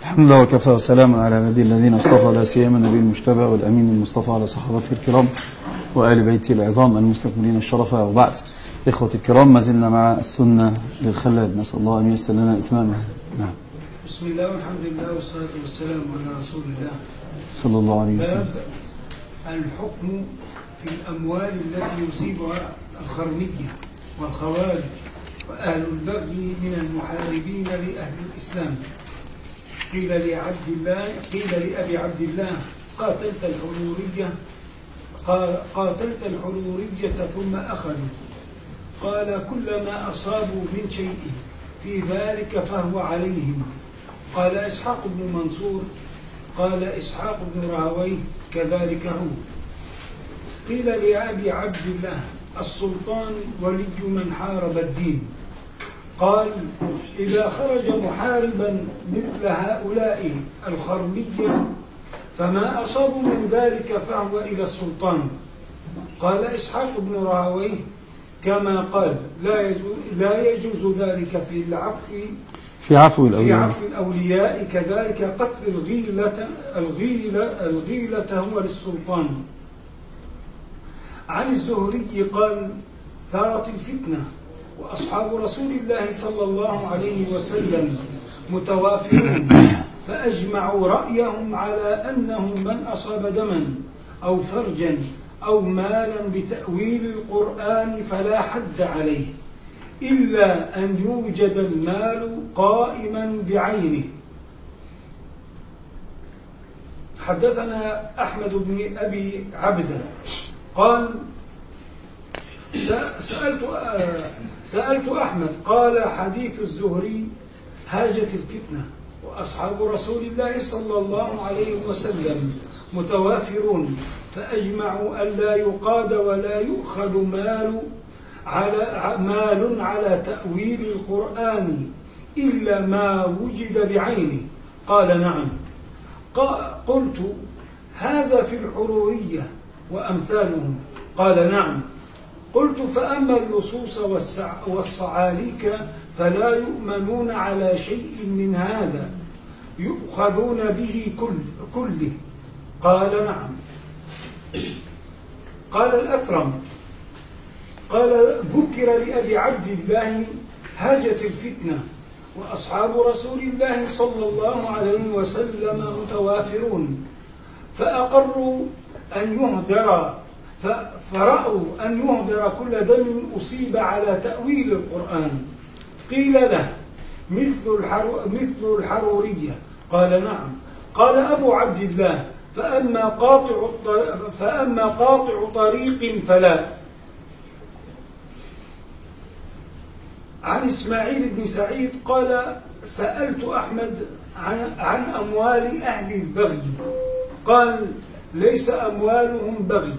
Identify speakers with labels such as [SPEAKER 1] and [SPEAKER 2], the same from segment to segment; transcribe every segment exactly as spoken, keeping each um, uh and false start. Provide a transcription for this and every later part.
[SPEAKER 1] الحمد لله وكفى وسلام على عباده الذين اصطفى، لا سيما النبي المجتبى والامين المصطفى على صحابته الكرام وآل بيته العظام المستكملين الشرف. وبعد، اخوتي الكرام، ما زلنا مع السنه للخلال، نسال الله ان ييسر لنا اتمامها. نعم.
[SPEAKER 2] بسم الله والحمد لله والصلاه والسلام على رسول الله
[SPEAKER 1] صلى الله عليه وسلم.
[SPEAKER 2] باب الحكم في الاموال التي يصيبها الخرميه والخوارج واهل البغي من المحاربين لاهل الاسلام. قيل لعبد الله قيل لأبي عبد الله: قاتلت الحرورية قاتلت الحرورية ثم أخذوا. قال: كلما أصابوا من شيء في ذلك فهو عليهم. قال إسحاق بن منصور: قال إسحاق بن راهويه: كذلك هو. قيل لأبي عبد الله: السلطان ولي من حارب الدين. قال: إذا خرج محاربا مثل هؤلاء الخرمية فما أصابوا من ذلك فهو إلى السلطان. قال إسحاق بن راهويه: كما قال: لا يجوز, لا يجوز ذلك في العفو
[SPEAKER 1] في عفو الأولياء,
[SPEAKER 2] في عفو الأولياء كذلك قتل الغيلة, الغيلة, الغيلة هو للسلطان. عن الزهري قال: ثارت الفتنة وأصحاب رسول الله صلى الله عليه وسلم متوافرون، فأجمعوا رأيهم على أنه من أصاب دما أو فرجا أو مالا بتأويل القرآن فلا حد عليه إلا أن يوجد المال قائما بعينه. حدثنا أحمد بن أبي عبدة قال: سألت سألت أحمد قال: حديث الزهري هاجت الفتنة وأصحاب رسول الله صلى الله عليه وسلم متوافرون، فأجمعوا أن لا يقاد ولا يؤخذ مال على مال على تأويل القرآن إلا ما وجد بعينه. قال: نعم. قلت: هذا في الحرورية وأمثالهم؟ قال: نعم. قلت: فأما اللصوص والصعاليك فلا يؤمنون على شيء من هذا، يؤخذون به كل كله؟ قال: نعم. قال الأثرم قال: ذكر لأبي عبد الله هاجت الفتنة وأصحاب رسول الله صلى الله عليه وسلم متوافرون، فأقروا أن يهدر فرأوا أن يهدر كل دم أصيب على تأويل القرآن. قيل له: مثل, الحرو مثل الحرورية؟ قال: نعم. قال أبو عبد الله: فأما قاطع, فأما قاطع طريق فلا. عن إسماعيل بن سعيد قال: سألت أحمد عن, عن أموال أهل البغي. قال: ليس أموالهم بغي.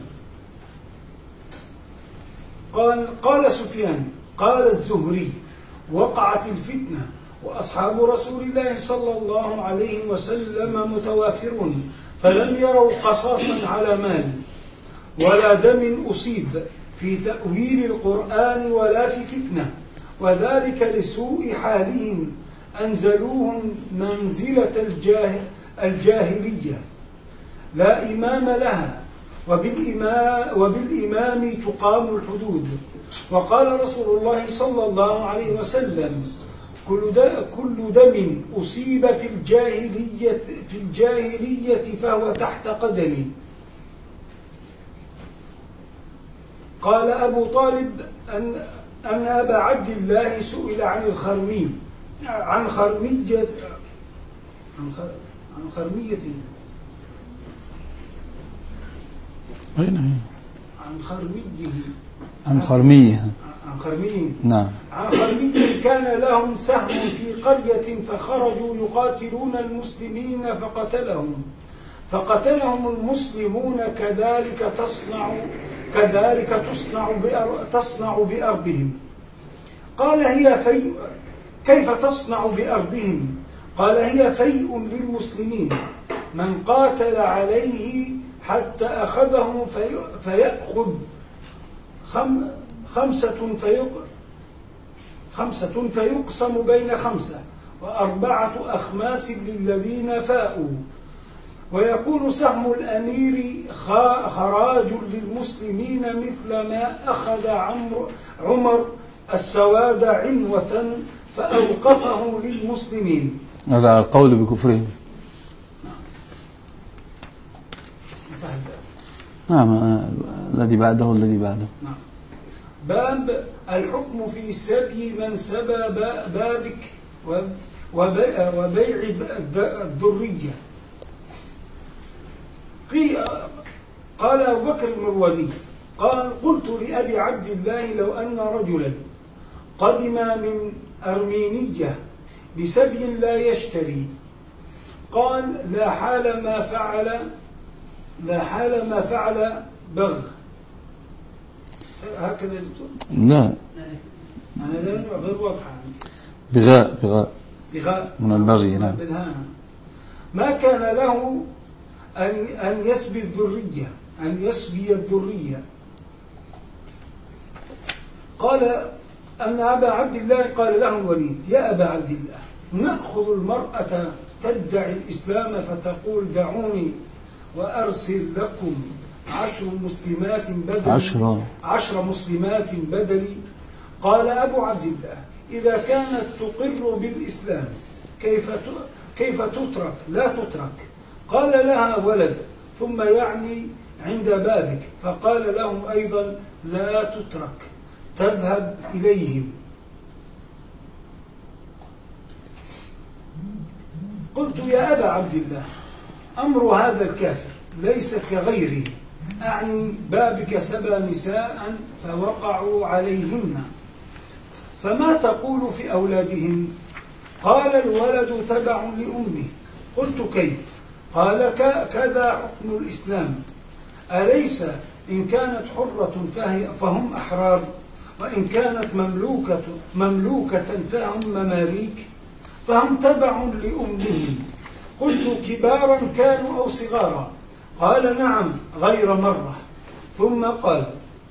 [SPEAKER 2] قال قال سفيان: قال الزهري: وقعت الفتنة وأصحاب رسول الله صلى الله عليه وسلم متوافرون، فلم يروا قصاصا على مال ولا دم أصيب في تأويل القرآن ولا في فتنة، وذلك لسوء حالهم أنزلوهم منزلة الجاه الجاهلية لا إمام لها، وبالإمام, وبالإمام تقام الحدود. وقال رسول الله صلى الله عليه وسلم: كل دم أصيب في الجاهلية, في الجاهلية فهو تحت قدمي. قال أبو طالب أن, أن أبا عبد الله سئل عن الخرمي عن خرمية عن خرمية
[SPEAKER 1] أين
[SPEAKER 2] عن خرميه
[SPEAKER 1] عن خرميه
[SPEAKER 2] عن خرميه
[SPEAKER 1] نعم
[SPEAKER 2] عن خرميه كان لهم سهم في قرية فخرجوا يقاتلون المسلمين فقتلهم فقتلهم المسلمون كذلك تصنع كذلك تصنع تصنع بأرضهم. قال: هي فيء. كيف تصنع بأرضهم؟ قال: هي فيء للمسلمين، من قاتل عليه حتى أخذه في فيأخذ خم خمسة, في خمسة فيقسم بين خمسة، وأربعة أخماس للذين فاءوا، ويكون سهم الأمير خراج للمسلمين مثل ما أخذ عمر السواد عنوة فأوقفه للمسلمين.
[SPEAKER 1] هذا على القول بكفرهم. نعم، الذي بعده والذي بعده.
[SPEAKER 2] نعم. باب الحكم في سبي من سبى بابك وبيع الذرية. قال أبو بكر المروذي قال قلت لأبي عبد الله لو أن رجلا قدم من أرمينية بسبي لا يشتري، قال لا حال ما فعل لا حال ما فعل بغ. هكذا
[SPEAKER 1] لا،
[SPEAKER 2] أنا غير واضحة.
[SPEAKER 1] بغاء بغاء
[SPEAKER 2] بغاء
[SPEAKER 1] من البغي. نعم.
[SPEAKER 2] ما كان له أن أن يسبي الذرية أن يسبي الذرية. قال أن أبا عبد الله قال له الوليد يا أبا عبد الله نأخذ المرأة تدعي الإسلام فتقول دعوني وأرسل لكم عشر مسلمات بدلي
[SPEAKER 1] عشر
[SPEAKER 2] عشر مسلمات بدلي. قال أبو عبد الله إذا كانت تقر بالإسلام كيف كيف تترك لا تترك. قال لها ولد ثم يعني عند بابك، فقال لهم أيضا لا تترك تذهب إليهم. قلت يا أبا عبد الله أمر هذا الكافر ليس كغيره، أعني بابك سبى نساء فوقعوا عليهن، فما تقول في أولادهن؟ قال الولد تبع لأمه. قلت كيف؟ قال كذا حكم الإسلام، أليس إن كانت حرة فهي فهم أحرار، وإن كانت مملوكة, مملوكة فهم مماليك، فهم تبع لأمهم. قلت كبارا كانوا أو صغارا؟ قال نعم غير مرة. ثم قال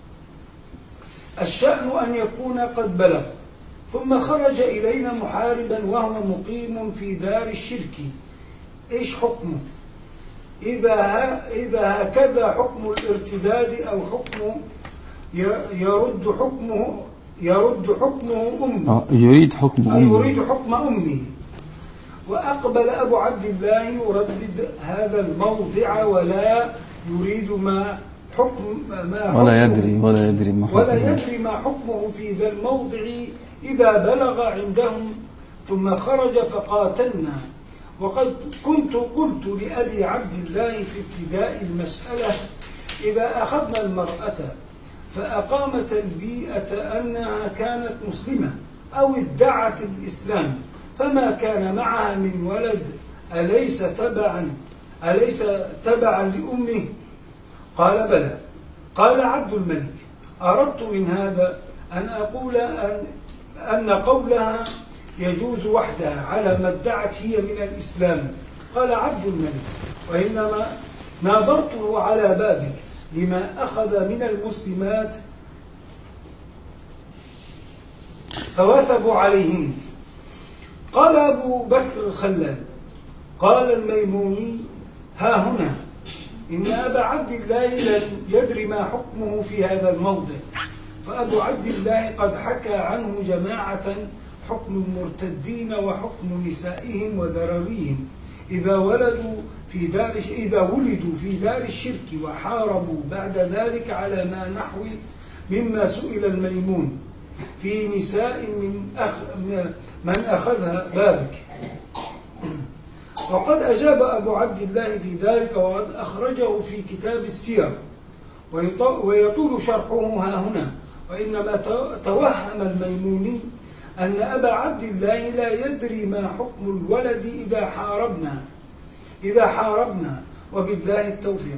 [SPEAKER 2] الشأن أن يكون قد بلغ. ثم خرج إلينا محاربا وهو مقيم في دار الشرك. إيش حكمه؟ إذا, إذا هكذا حكم الارتداد أو حكمه يرد حكمه يرد حكمه أمه
[SPEAKER 1] يريد حكم أمه
[SPEAKER 2] يريد حكم أمه. وأقبل أبو عبد الله يردد هذا الموضع ولا يريد ما حكم ما
[SPEAKER 1] ولا يدري ولا يدري ما حكمه
[SPEAKER 2] ولا يدري ما حكمه في ذا الموضع إذا بلغ عندهم. ثم خرج فقاتلنا. وقد كنت قلت لأبي عبد الله في ابتداء المسألة إذا أخذنا المرأة فأقامت البيئة أنها كانت مسلمة أو ادعت الإسلام فما كان معها من ولد أليس تبعا أليس تبعا لأمه؟ قال بلى. قال عبد الملك أردت من هذا أن أقول أن, أن قولها يجوز وحدها على ما ادعت هي من الإسلام. قال عبد الملك وإنما ناظرته على بابك لما أخذ من المسلمات فوثبوا عليهن. قال أبو بكر الخلال قال الميموني ها هنا إن أبا عبد الله لم يدري ما حكمه في هذا الموضع، فأبو عبد الله قد حكى عنه جماعة حكم المرتدين وحكم نسائهم وذراريهم إذا ولدوا في دار إذا ولدوا في دار الشرك وحاربوا بعد ذلك على ما نحو مما سئل الميمون في نساء من أخ من أخذها بابك. وقد أجاب أبو عبد الله في ذلك وقد أخرجه في كتاب السير ويطول شرحه ها هنا. وإنما توهم الميموني أن أبا عبد الله لا يدري ما حكم الولد إذا حاربنا إذا حاربنا وبالله التوفيق.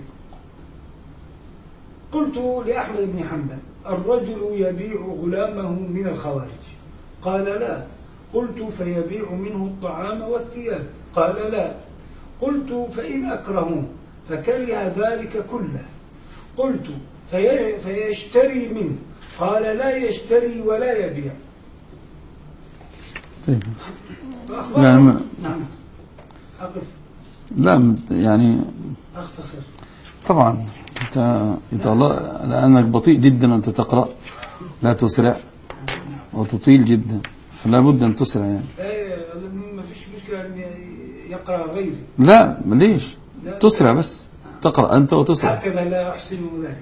[SPEAKER 2] قلت لأحمد بن حنبل الرجل يبيع غلامه من الخوارج؟ قال لا. قلت فيبيع منه الطعام والثياب؟ قال لا. قلت فإن أكرهوه فكره ذلك كله؟ قلت في فيشتري منه؟ قال لا يشتري ولا يبيع.
[SPEAKER 1] طيب.
[SPEAKER 2] لا
[SPEAKER 1] ما...
[SPEAKER 2] نعم أقف.
[SPEAKER 1] لا يعني
[SPEAKER 2] أختصر.
[SPEAKER 1] طبعا انت انت الله لانك بطيء جدا وانت تقرا، لا تسرع وتطيل جدا، فلا بد ان تسرع يعني.
[SPEAKER 2] ايه ما فيش مشكله ان يقرا غيري.
[SPEAKER 1] لا ليش؟ تسرع بس، تقرا انت وتسرع.
[SPEAKER 2] هكذا لا احسن ذلك.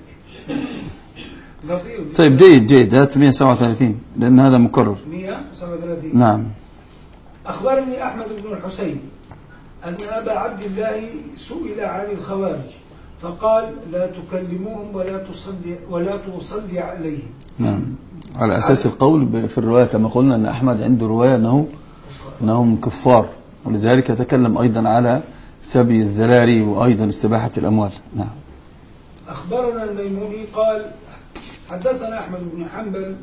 [SPEAKER 1] طيب جيد جيد، هات مئة وسبعة وثلاثين لان هذا مكرر.
[SPEAKER 2] مئة وسبعة وثلاثين.
[SPEAKER 1] نعم.
[SPEAKER 2] اخبرني احمد بن الحسين ان ابا عبد الله سئل عن الخوارج فقال لا تكلموهم ولا تصلي ولا تصلي عليهم.
[SPEAKER 1] نعم، على أساس القول في الرواية كما قلنا أن أحمد عنده رواية أنه أنهم كفار، ولذلك يتكلم أيضا على سبي الذراري وأيضا استباحة الأموال. نعم.
[SPEAKER 2] أخبرنا الميموني قال حدثنا أحمد بن حنبل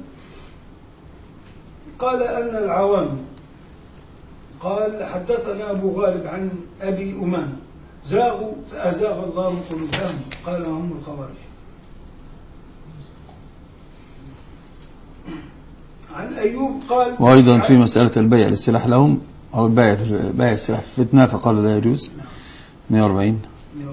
[SPEAKER 2] قال أن العوام قال حدثنا أبو غالب عن أبي أمام زاغوا فأزاغ الله قلوبهم قال هم الخوارج. عن أيوب قال
[SPEAKER 1] وأيضا في مسألة البيع للسلاح لهم أو البيع بيع السلاح في فتنة فقال لا يجوز. مئة وأربعين.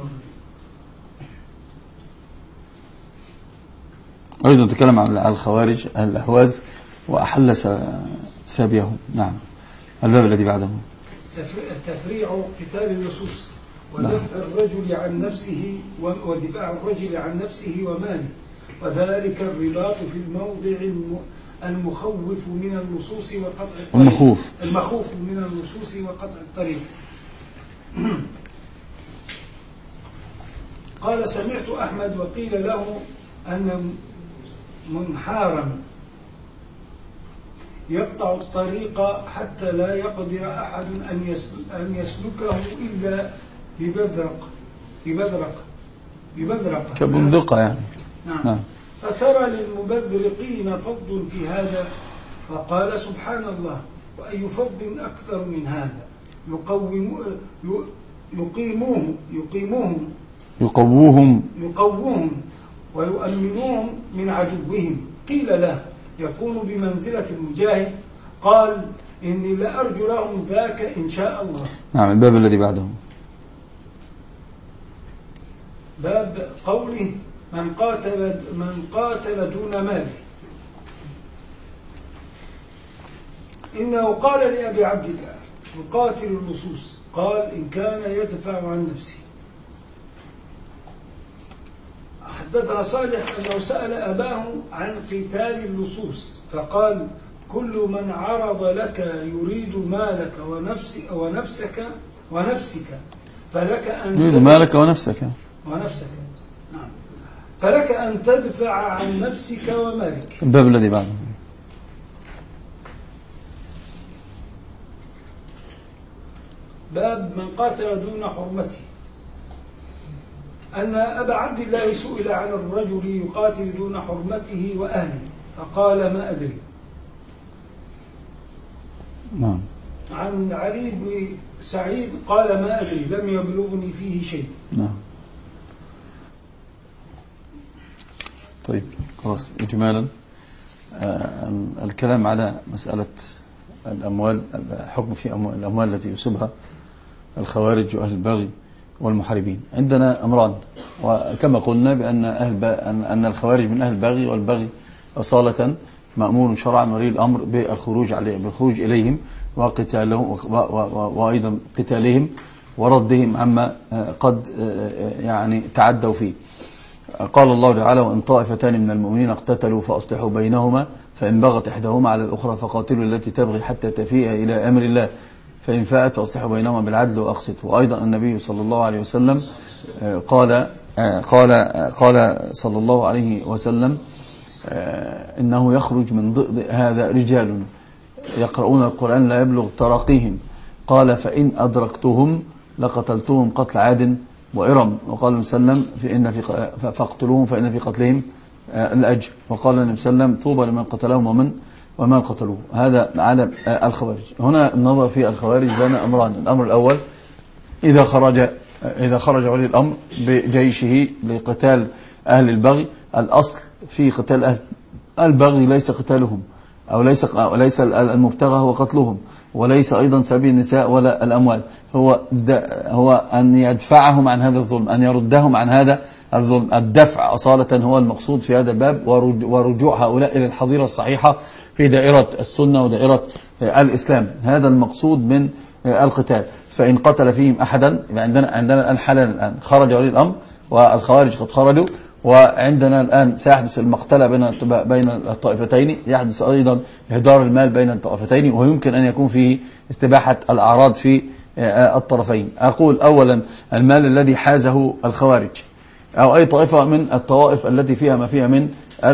[SPEAKER 1] أيضا تكلم عن الخوارج الأهواز وأحل سابيهم. نعم. الباب الذي بعده
[SPEAKER 2] تفريع قتال اللصوص ودفع الرجل عن نفسه ودفاع الرجل عن نفسه وماله، وذلك الرباط في الموضع المخوف من اللصوص وقطع الطريق.
[SPEAKER 1] المخوف
[SPEAKER 2] المخوف من اللصوص وقطع الطريق. قال سمعت أحمد وقيل له أن منحارا يقطع الطريق حتى لا يقدر أحد أن يسلكه إلا ببذرق ببذرق ببذرق
[SPEAKER 1] كبندقة يعني.
[SPEAKER 2] نعم. نعم. فترى للمبذرقين فضل في هذا فقال سبحان الله وأي فضل أكثر من هذا يقوم يقيموهم يقيموهم
[SPEAKER 1] يقووهم
[SPEAKER 2] يقووهم ويؤمنوهم من عدوهم. قيل له يكون بمنزلة المجاهد قال إني لأرجو لهم ذاك إن شاء الله.
[SPEAKER 1] نعم. الباب الذي بعده
[SPEAKER 2] باب قوله من قاتل من قاتل دون ماله. إنه قال لأبي عبد الله يقاتل اللصوص قال إن كان يدفع عن نفسه. حدثنا صالح أنه سأل أباه عن قتال اللصوص فقال كل من عرض لك يريد مالك ونفسك ونفسك ونفسك فلك أن
[SPEAKER 1] يريد مالك ونفسك
[SPEAKER 2] ونفسك نعم فلك أن تدفع عن نفسك ومالك.
[SPEAKER 1] الباب الذي بعده
[SPEAKER 2] باب من قاتل دون حرمته. أن أبا عبد الله سئل عن الرجل يقاتل دون حرمته وأهله فقال ما أدري.
[SPEAKER 1] نعم.
[SPEAKER 2] عن علي بن سعيد قال ما أدري لم يبلغني فيه شيء.
[SPEAKER 1] نعم. طيب خلاص إجمالا آه الكلام على مسألة الأموال، الحكم في الأموال التي يصيبها الخوارج وأهل البغي والمحاربين. عندنا أمران، وكما قلنا بأن أهل أن الخوارج من أهل البغي والبغي أصالة مأمور شرعا ولي الأمر بالخروج عليه بالخروج إليهم وقتالهم وأيضا قتالهم وردهم عما قد يعني تعدوا فيه. قال الله تعالى وإن طائفتان من المؤمنين اقتتلوا فأصلحوا بينهما فإن بغت إحداهما على الأخرى فقاتلوا التي تبغي حتى تفيء إلى أمر الله فإن فاءت فأصلحوا بينهما بالعدل وأقسطوا. وأيضا النبي صلى الله عليه وسلم قال قال قال صلى الله عليه وسلم إنه يخرج من ضئض هذا رجال يقرؤون القرآن لا يبلغ تراقيهم قال فإن أدركتهم لقتلتهم قتل عاد وإرم. وقال النبي صلى الله عليه وسلم فإن في فاقتلوهم فإن في قتلهم الأجر. وقال النبي صلى الله عليه وسلم طوبى لمن قتلهم ومن وما قتلوه. هذا على الخوارج. هنا النظر في الخوارج لنا أمران. الأمر الأول إذا خرج إذا خرج ولي الأمر بجيشه لقتال أهل البغي، الأصل في قتال أهل البغي ليس قتالهم، أو ليس وليس المبتغى هو قتلهم، وليس أيضا سبيل النساء ولا الأموال، هو هو أن يدفعهم عن هذا الظلم، أن يردهم عن هذا الظلم. الدفع أصالة هو المقصود في هذا الباب، ورجوع هؤلاء إلى الحظيرة الصحيحة في دائرة السنة ودائرة الإسلام. هذا المقصود من القتال. فإن قتل فيهم أحدا، عندنا عندنا الآن حالا الآن خرج ولي الأمر والخوارج قد خرجوا، وعندنا الآن سيحدث المقتلة بين بين الطائفتين، يحدث أيضا إهدار المال بين الطائفتين، ويمكن أن يكون فيه استباحة الأعراض في الطرفين. أقول أولا المال الذي حازه الخوارج أو أي طائفة من الطوائف التي فيها ما فيها من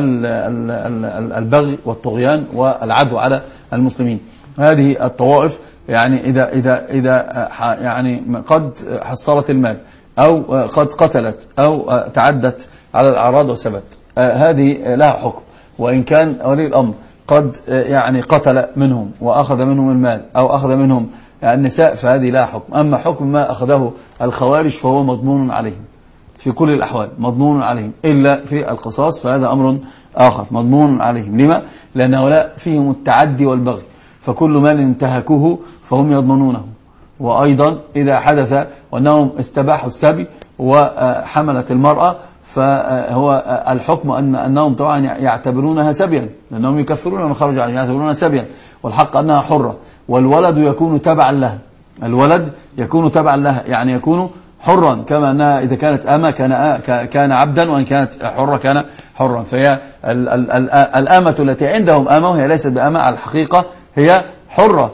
[SPEAKER 1] البغي والطغيان والعدو على المسلمين، هذه الطوائف يعني إذا إذا إذا يعني قد حصلت المال أو قد قتلت أو تعدت على الأعراض وثبت، هذه لها حكم. وإن كان ولي الأمر قد يعني قتل منهم وأخذ منهم المال أو أخذ منهم النساء، فهذه لها حكم. أما حكم ما أخذه الخوارج فهو مضمون عليهم في كل الأحوال، مضمون عليهم إلا في القصاص، فهذا أمر آخر مضمون عليهم. لما؟ لأن هؤلاء فيهم التعدي والبغي، فكل مال انتهكوه فهم يضمنونه. وأيضا إذا حدث وأنهم استباحوا السبي وحملت المرأة، فهو الحكم أن أنهم طبعا يعتبرونها سبيا، لأنهم يكفرون من خرج عنها، يعتبرونها سبيا، والحق أنها حرة، والولد يكون تبعا لها، الولد يكون تبعا لها يعني يكون حرا، كما أنها إذا كانت أمة كان كان عبدا، وإن كانت حرة كان حرا. فهي الأمة التي عندهم أمة وهي ليست بأمة على الحقيقة، هي حرة،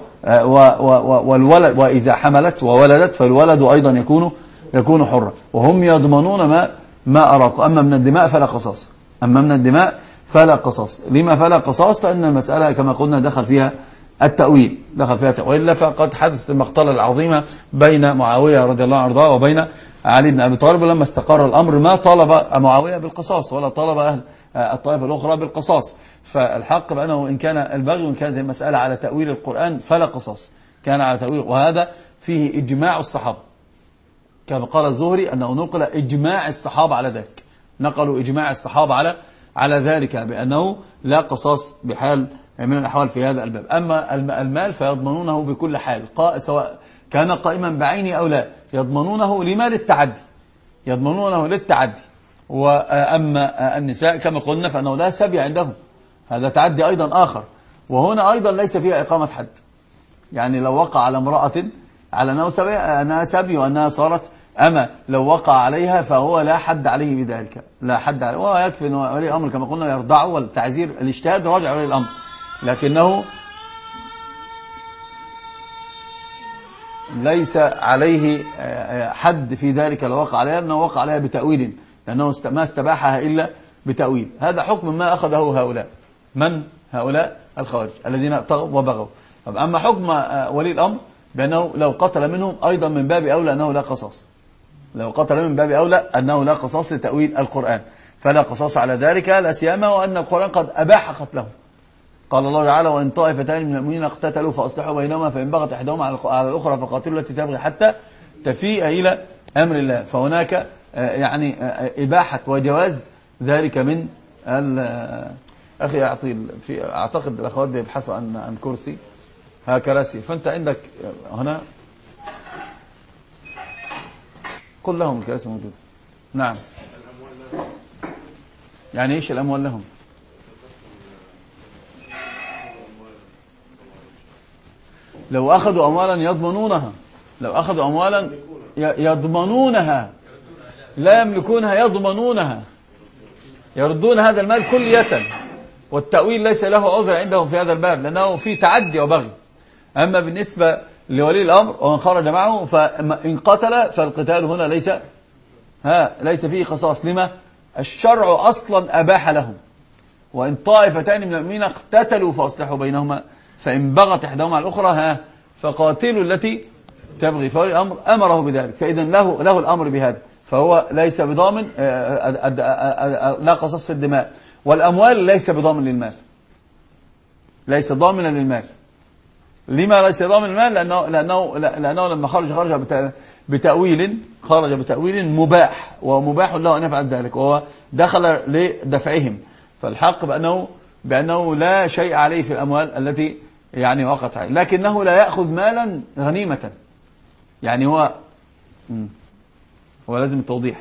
[SPEAKER 1] والولد وإذا حملت وولدت فالولد أيضا يكون يكون حرا، وهم يضمنون ما ما أراقوا. أما من الدماء فلا قصاص، أما من الدماء فلا قصاص. لما فلا قصاص؟ لأن المسألة كما قلنا دخل فيها التأويل، دخل فيها التأويل. إلا فقد حدثت المقتلة العظيمة بين معاوية رضي الله عنه وارضاه وبين علي بن أبي طالب، ولما استقر الأمر ما طالب معاوية بالقصاص ولا طالب أهل الطائفة الأخرى بالقصاص. فالحق بأنه إن كان البغي وإن كانت المسألة على تأويل القرآن فلا قصاص، كان على تأويل، وهذا فيه إجماع الصحابة، كما قال الزهري أنه نقل إجماع الصحابة على ذلك، نقلوا إجماع الصحابة على على ذلك بأنه لا قصاص بحال من الأحوال في هذا الباب. أما المال فيضمنونه بكل حال، سواء كان قائما بعينه أو لا، يضمنونه لما للتعدي، يضمنونه للتعدي. وأما النساء كما قلنا فأنه لا سبي عندهم، هذا تعدي أيضا آخر، وهنا أيضا ليس فيها إقامة حد. يعني لو وقع على امرأة على أنه سبي أنها سبي وأنها صارت أما لو وقع عليها فهو لا حد عليه بذلك، لا حد عليه، ويكفي أن ولي الأمر كما قلنا يرضعه، والتعزير الاجتهاد راجع ولي الأمر، لكنه ليس عليه حد في ذلك لو وقع عليها، لأنه وقع عليها بتأويل، لأنه ما استباحها إلا بتأويل. هذا حكم ما أخذه هؤلاء، من هؤلاء الخوارج الذين طغوا وبغوا. أما حكم ولي الأمر بأنه لو قتل منهم أيضا من باب أولى أنه لا قصاص، لو قتل من باب أولى أنه لا قصاص لتأويل القرآن، فلا قصاص على ذلك، لا سيما وأن القرآن قد أباح قتله. قال الله تعالى: وإن طائفتان من المؤمنين اقتتلوا فأصلحوا بينهما فإن بغت إحداهما على الأخرى فقاتلوا التي تبغي حتى تفيء إلى أمر الله. فهناك يعني إباحة وجواز ذلك من أخي أعطي في أعتقد الأخوات يبحثوا عن عن كرسي، ها كراسي، فأنت عندك هنا قل لهم الكراسي موجودة. نعم، يعني إيش الأموال لهم؟ لو أخذوا أموالا يضمنونها، لو أخذوا أموالا يضمنونها، لا يملكونها، يضمنونها، يردون هذا المال كلية. والتأويل ليس له عذر عندهم في هذا الباب، لأنه في تعدي وبغي. أما بالنسبة لولي الأمر ومن خرج معه فإن قتل فالقتال هنا ليس ها ليس فيه قصاص. لما؟ الشرع أصلا أباح لهم. وإن طائفتان من المؤمنين اقتتلوا فأصلحوا بينهما فإن بغت إحداهما على الأخرى ها فقاتلوا التي تبغي. فولي الأمر أمره بذلك، فإذا له له الأمر بهذا، فهو ليس بضامن لا قصاص في الدماء. والأموال ليس بضامن للمال، ليس ضامنا للمال. لما ليس ضامن للمال؟ لأنه, لأنه, لأنه لما خرج خرج بتأويل، خرج بتأويل مباح، ومباح له أن يفعل ذلك، وهو دخل لدفعهم. فالحق بأنه بأنه لا شيء عليه في الأموال التي يعني وقعت عليه، لكنه لا يأخذ مالا غنيمة. يعني هو هو لازم التوضيح.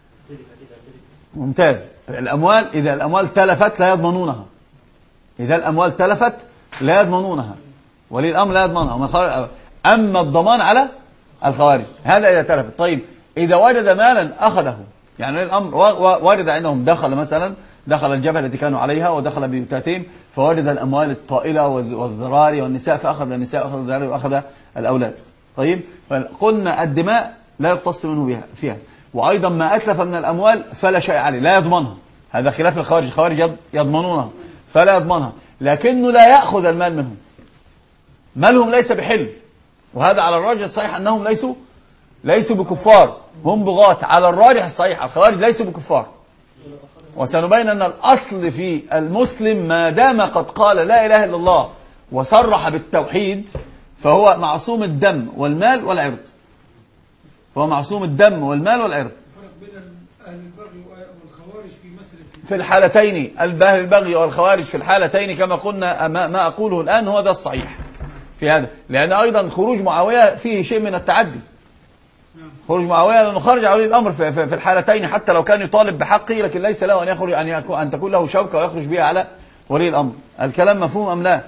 [SPEAKER 1] ممتاز. الأموال إذا الأموال تلفت لا يضمنونها، إذا الأموال تلفت لا يضمنونها، ولي الأمر لا يضمنها. أما الضمان على الخوارج هذا إذا تلفت. طيب إذا وجد مالا أخذه، يعني ولي الأمر وارد عندهم دخل مثلا دخل الجبهة التي كانوا عليها ودخل بيوتاتهم فوجد الأموال الطائلة والذراري والنساء فأخذ النساء وأخذ الذراري وأخذ الأولاد. طيب قلنا الدماء لا يقتص منه بها فيها، وأيضا ما أتلف من الأموال فلا شيء عليه لا يضمنها، هذا خلاف الخوارج. الخوارج يضمنونها فلا يضمنها، لكنه لا يأخذ المال منهم، مالهم ليس بحل. وهذا على الراجح الصحيح أنهم ليسوا ليسوا بكفار، هم بغاة. على الراجح الصحيح الخوارج ليسوا بكفار. وسنبين أن الأصل في المسلم ما دام قد قال لا إله إلا الله وصرح بالتوحيد فهو معصوم الدم والمال والعرض، فهو معصوم الدم والمال والعرض.
[SPEAKER 2] الفرق بين أهل البغي والخوارج في مسألة
[SPEAKER 1] في الحالتين، أهل البغي والخوارج في الحالتين كما قلنا ما أقوله الآن هو ده الصحيح في هذا، لأن أيضا خروج معاوية فيه شيء من التعدي. خروج معاوية لأنه خرج على ولي الأمر في, في, في الحالتين حتى لو كان يطالب بحقه، لكن ليس له أن يخرج أن, يكون أن تكون له شوكة ويخرج بها على ولي الأمر. الكلام مفهوم أم لا؟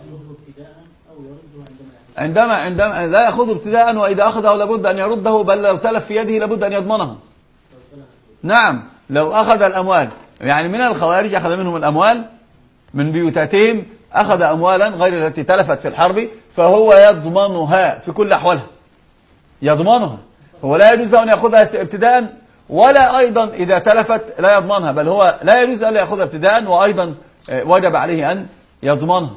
[SPEAKER 1] عندما عندما لا يأخذه ابتداء، وإذا أخذه لابد أن يرده، بل لو تلف في يده لابد أن يضمنها. نعم لو أخذ الأموال، يعني من الخوارج أخذ منهم الأموال من بيوتاتهم، أخذ أموالا غير التي تلفت في الحرب فهو يضمنها في كل أحوالها، يضمنها. هو لا يجوز له أن يأخذها ابتداء، ولا أيضا إذا تلفت لا يضمنها، بل هو لا يجوز أن يأخذها ابتداء، وأيضا وجب عليه أن يضمنها.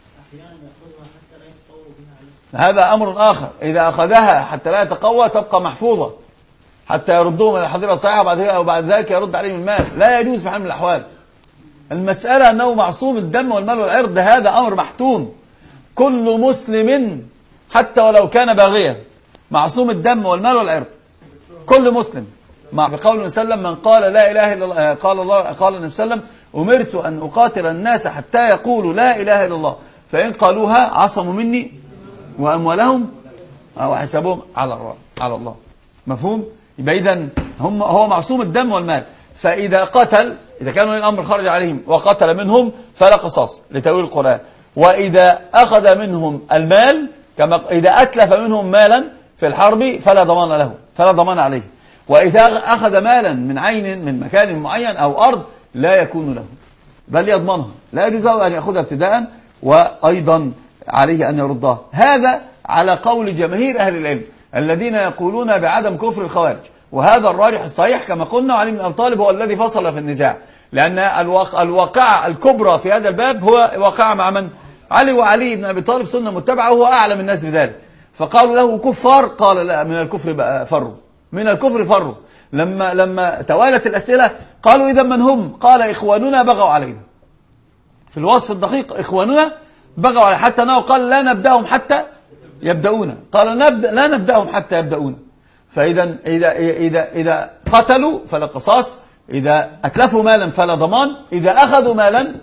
[SPEAKER 1] هذا أمر آخر. إذا أخذها حتى لا يتقوى تبقى محفوظة حتى يردوهم إلى الحظيرة الصحيحة، وبعد ذلك يرد عليهم المال. لا يجوز في حال من الأحوال. المسألة أنه معصوم الدم والمال والعرض، هذا أمر محتوم. كل مسلم حتى ولو كان باغيا معصوم الدم والمال والعرض، كل مسلم. مع بقول النبي صلى الله عليه وسلم من قال لا إله إلا الله، قال الله قال النبي صلى الله عليه وسلم أمرت أن أقاتل الناس حتى يقولوا لا إله إلا الله، فإن قالوها عصموا مني وأموالهم وحسابهم على الله على الله. مفهوم؟ يبقى إذن هم هو معصوم الدم والمال. فإذا قتل، إذا كانوا الأمر خرج عليهم وقتل منهم فلا قصاص لتأويل القرآن. وإذا أخذ منهم المال، كما إذا أتلف منهم مالا في الحرب فلا ضمان له، فلا ضمان عليه. وإذا أخذ مالا من عين من مكان معين أو أرض لا يكون له، بل يضمنها. لا يجوز له أن يأخذها ابتداء، وأيضا عليه أن يردها. هذا على قول جماهير أهل العلم الذين يقولون بعدم كفر الخوارج، وهذا الراجح الصحيح كما قلنا. علي بن أبي طالب هو الذي فصل في النزاع، لأن الواقعة الكبرى في هذا الباب هو واقعة مع من؟ علي. وعلي بن أبي طالب سنة متبعة وهو أعلم الناس بذلك. فقالوا له كفار، قال لا، من الكفر فروا، من الكفر فروا. لما لما توالت الأسئلة قالوا إذا من هم؟ قال إخواننا بغوا علينا. في الوصف الدقيق إخواننا بغوا علينا، حتى أنه قال لا نبدأهم حتى يبدأون، قال نبدأ لا نبدأهم حتى يبدأون. فإذا إذا إذا إذا قتلوا فلا قصاص، إذا أتلفوا مالا فلا ضمان، إذا أخذوا مالا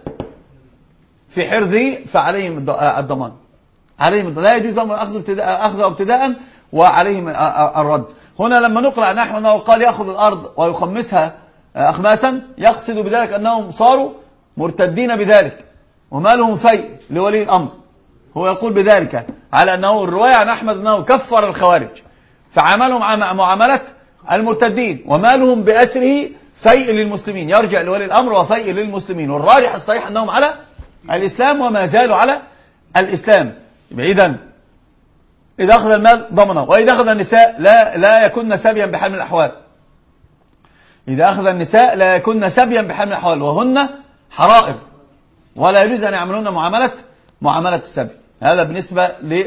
[SPEAKER 1] في حرزه فعليهم الضمان، عليهم لا يجوز لهم أخذه ابتداء وعليهم الرد. هنا لما نقرأ نحو أنه قال يأخذ الأرض ويخمسها أخماسا، يقصد بذلك أنهم صاروا مرتدين بذلك ومالهم فيء لولي الأمر. هو يقول بذلك على أنه الرواية عن أحمد أنه كفر الخوارج فعملهم معاملة المرتدين، ومالهم بأسره فيء للمسلمين، يرجع لولي الأمر وفيء للمسلمين. والراجح الصحيح أنهم على الإسلام وما زالوا على الإسلام. إذن إذا أخذ المال ضمنه، وإذا أخذ النساء لا لا يكون سبيا بحال من الأحوال. إذا أخذ النساء لا يكون سبيا بحال من الأحوال، وهن حرائر ولا يجوز أن يعملون معاملة معاملة السبي. هذا بالنسبة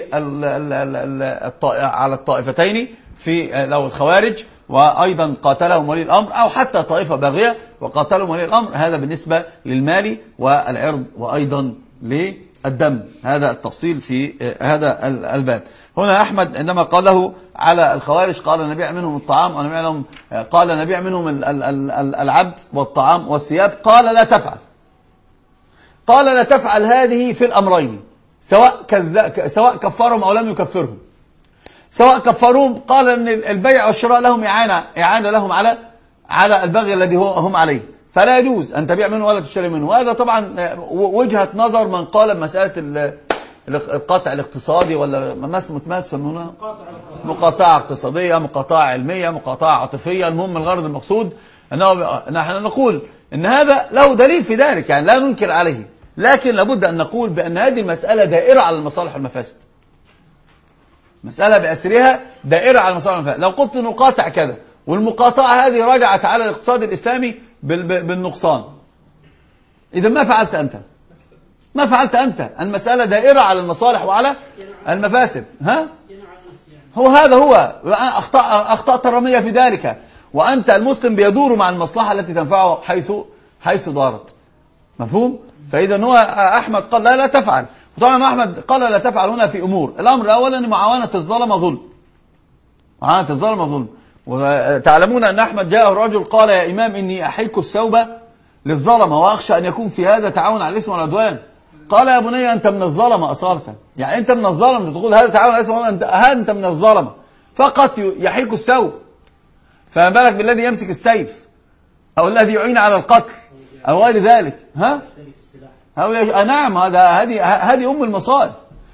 [SPEAKER 1] على الطائفتين في لو الخوارج، وأيضا قاتلهم ولي الأمر، أو حتى طائفة باغية وقاتلهم ولي الأمر. هذا بالنسبة للمال والعرض وأيضا للدم. هذا التفصيل في هذا الباب. هنا أحمد عندما قاله على الخوارج قال نبيع منهم الطعام ونبيع لهم، قال نبيع منهم العبد والطعام والثياب، قال لا تفعل. قال لا تفعل هذه في الأمرين، سواء كذ... سواء كفرهم أو لم يكفرهم. سواء كفروهم قال أن البيع والشراء لهم إعانة إعانة لهم على على البغي الذي هم عليه، فلا يجوز أن تبيع منه ولا تشتري منه. وهذا طبعا وجهة نظر من قال بمسألة القطع الاقتصادي، ولا ما اسمه تسمونها مقاطعة اقتصادية، مقاطعة علمية، مقاطعة عاطفية. المهم الغرض المقصود أنه نحن نقول أن هذا له دليل في ذلك، يعني لا ننكر عليه، لكن لابد أن نقول بأن هذه المسألة دائرة على المصالح والمفاسد. مسألة بأسرها دائرة على المصالح والمفاسد. لو قلت نقاطع كذا والمقاطعة هذه رجعت على الاقتصاد الإسلامي بالنقصان، إذا ما فعلت أنت ما فعلت أنت المسألة دائرة على المصالح وعلى المفاسد. ها هو هذا هو أخطاء أخطاء رمية في ذلك، وأنت المسلم بيدور مع المصلحة التي تنفعه حيث حيث دارت. مفهوم؟ فإذا هو أحمد قال لا لا تفعل، وطبعا أحمد قال لا تفعل هنا في أمور. الأمر الأول أن معاونة الظلم ظلم، معاونة الظلم ظلم. وتعلمون أن أحمد جاءه رجل قال يا إمام إني أحيك الثوب للظلمة وأخشى أن يكون في هذا تعاون على الإثم والعدوان. قال يا بني أنت من الظلمة أصالة، يعني أنت من الظلمة تقول هذا تعاون على الإثم والعدوان، أنت من الظلمة فقط يحيك الثوب، فما بالك بالذي يمسك السيف أو الذي يعين على القتل أو غير ذلك. ها أو نعم، هذا هذه هذه أم المصائب.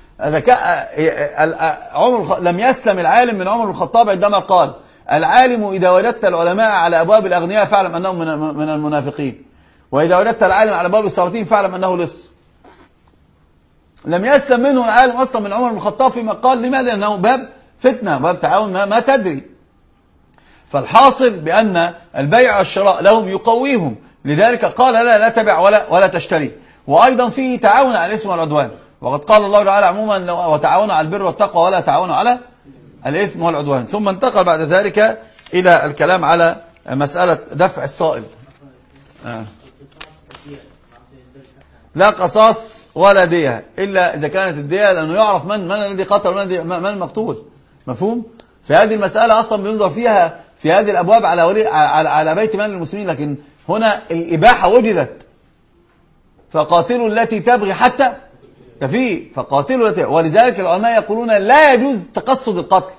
[SPEAKER 1] عمر لم يسلم العالم من عمر الخطاب عندما قال العالم إذا وجدت العلماء على أبواب الأغنياء فاعلم أنهم من المنافقين، وإذا وجدت العالم على أبواب السلاطين فاعلم أنه لص. لم يسلم منه العالم أصلا من عمر الخطاب فيما قال. لماذا؟ لأنه باب فتنة، باب تعاون ما, ما تدري. فالحاصل بأن البيع والشراء لهم يقويهم، لذلك قال لا لا تبع ولا ولا تشتري. وأيضا فيه تعاون على الإثم والعدوان، وقد قال الله تعالى عموما وتعاونوا على البر والتقوى ولا تعاونوا على الإثم والعدوان. ثم انتقل بعد ذلك إلى الكلام على مسألة دفع الصائل. آه. لا قصاص ولا دية إلا إذا كانت الدية، لأنه يعرف من من الذي قتل ومن من المقتول. مفهوم؟ في هذه المسألة أصلا بينظر فيها في هذه الأبواب على ولي على على بيت مال المسلمين، لكن هنا الإباحة وجدت. فقاتلوا التي تبغي حتى تفيء، فقاتلوا التي، ولذلك العلماء يقولون لا يجوز تقصد القتل.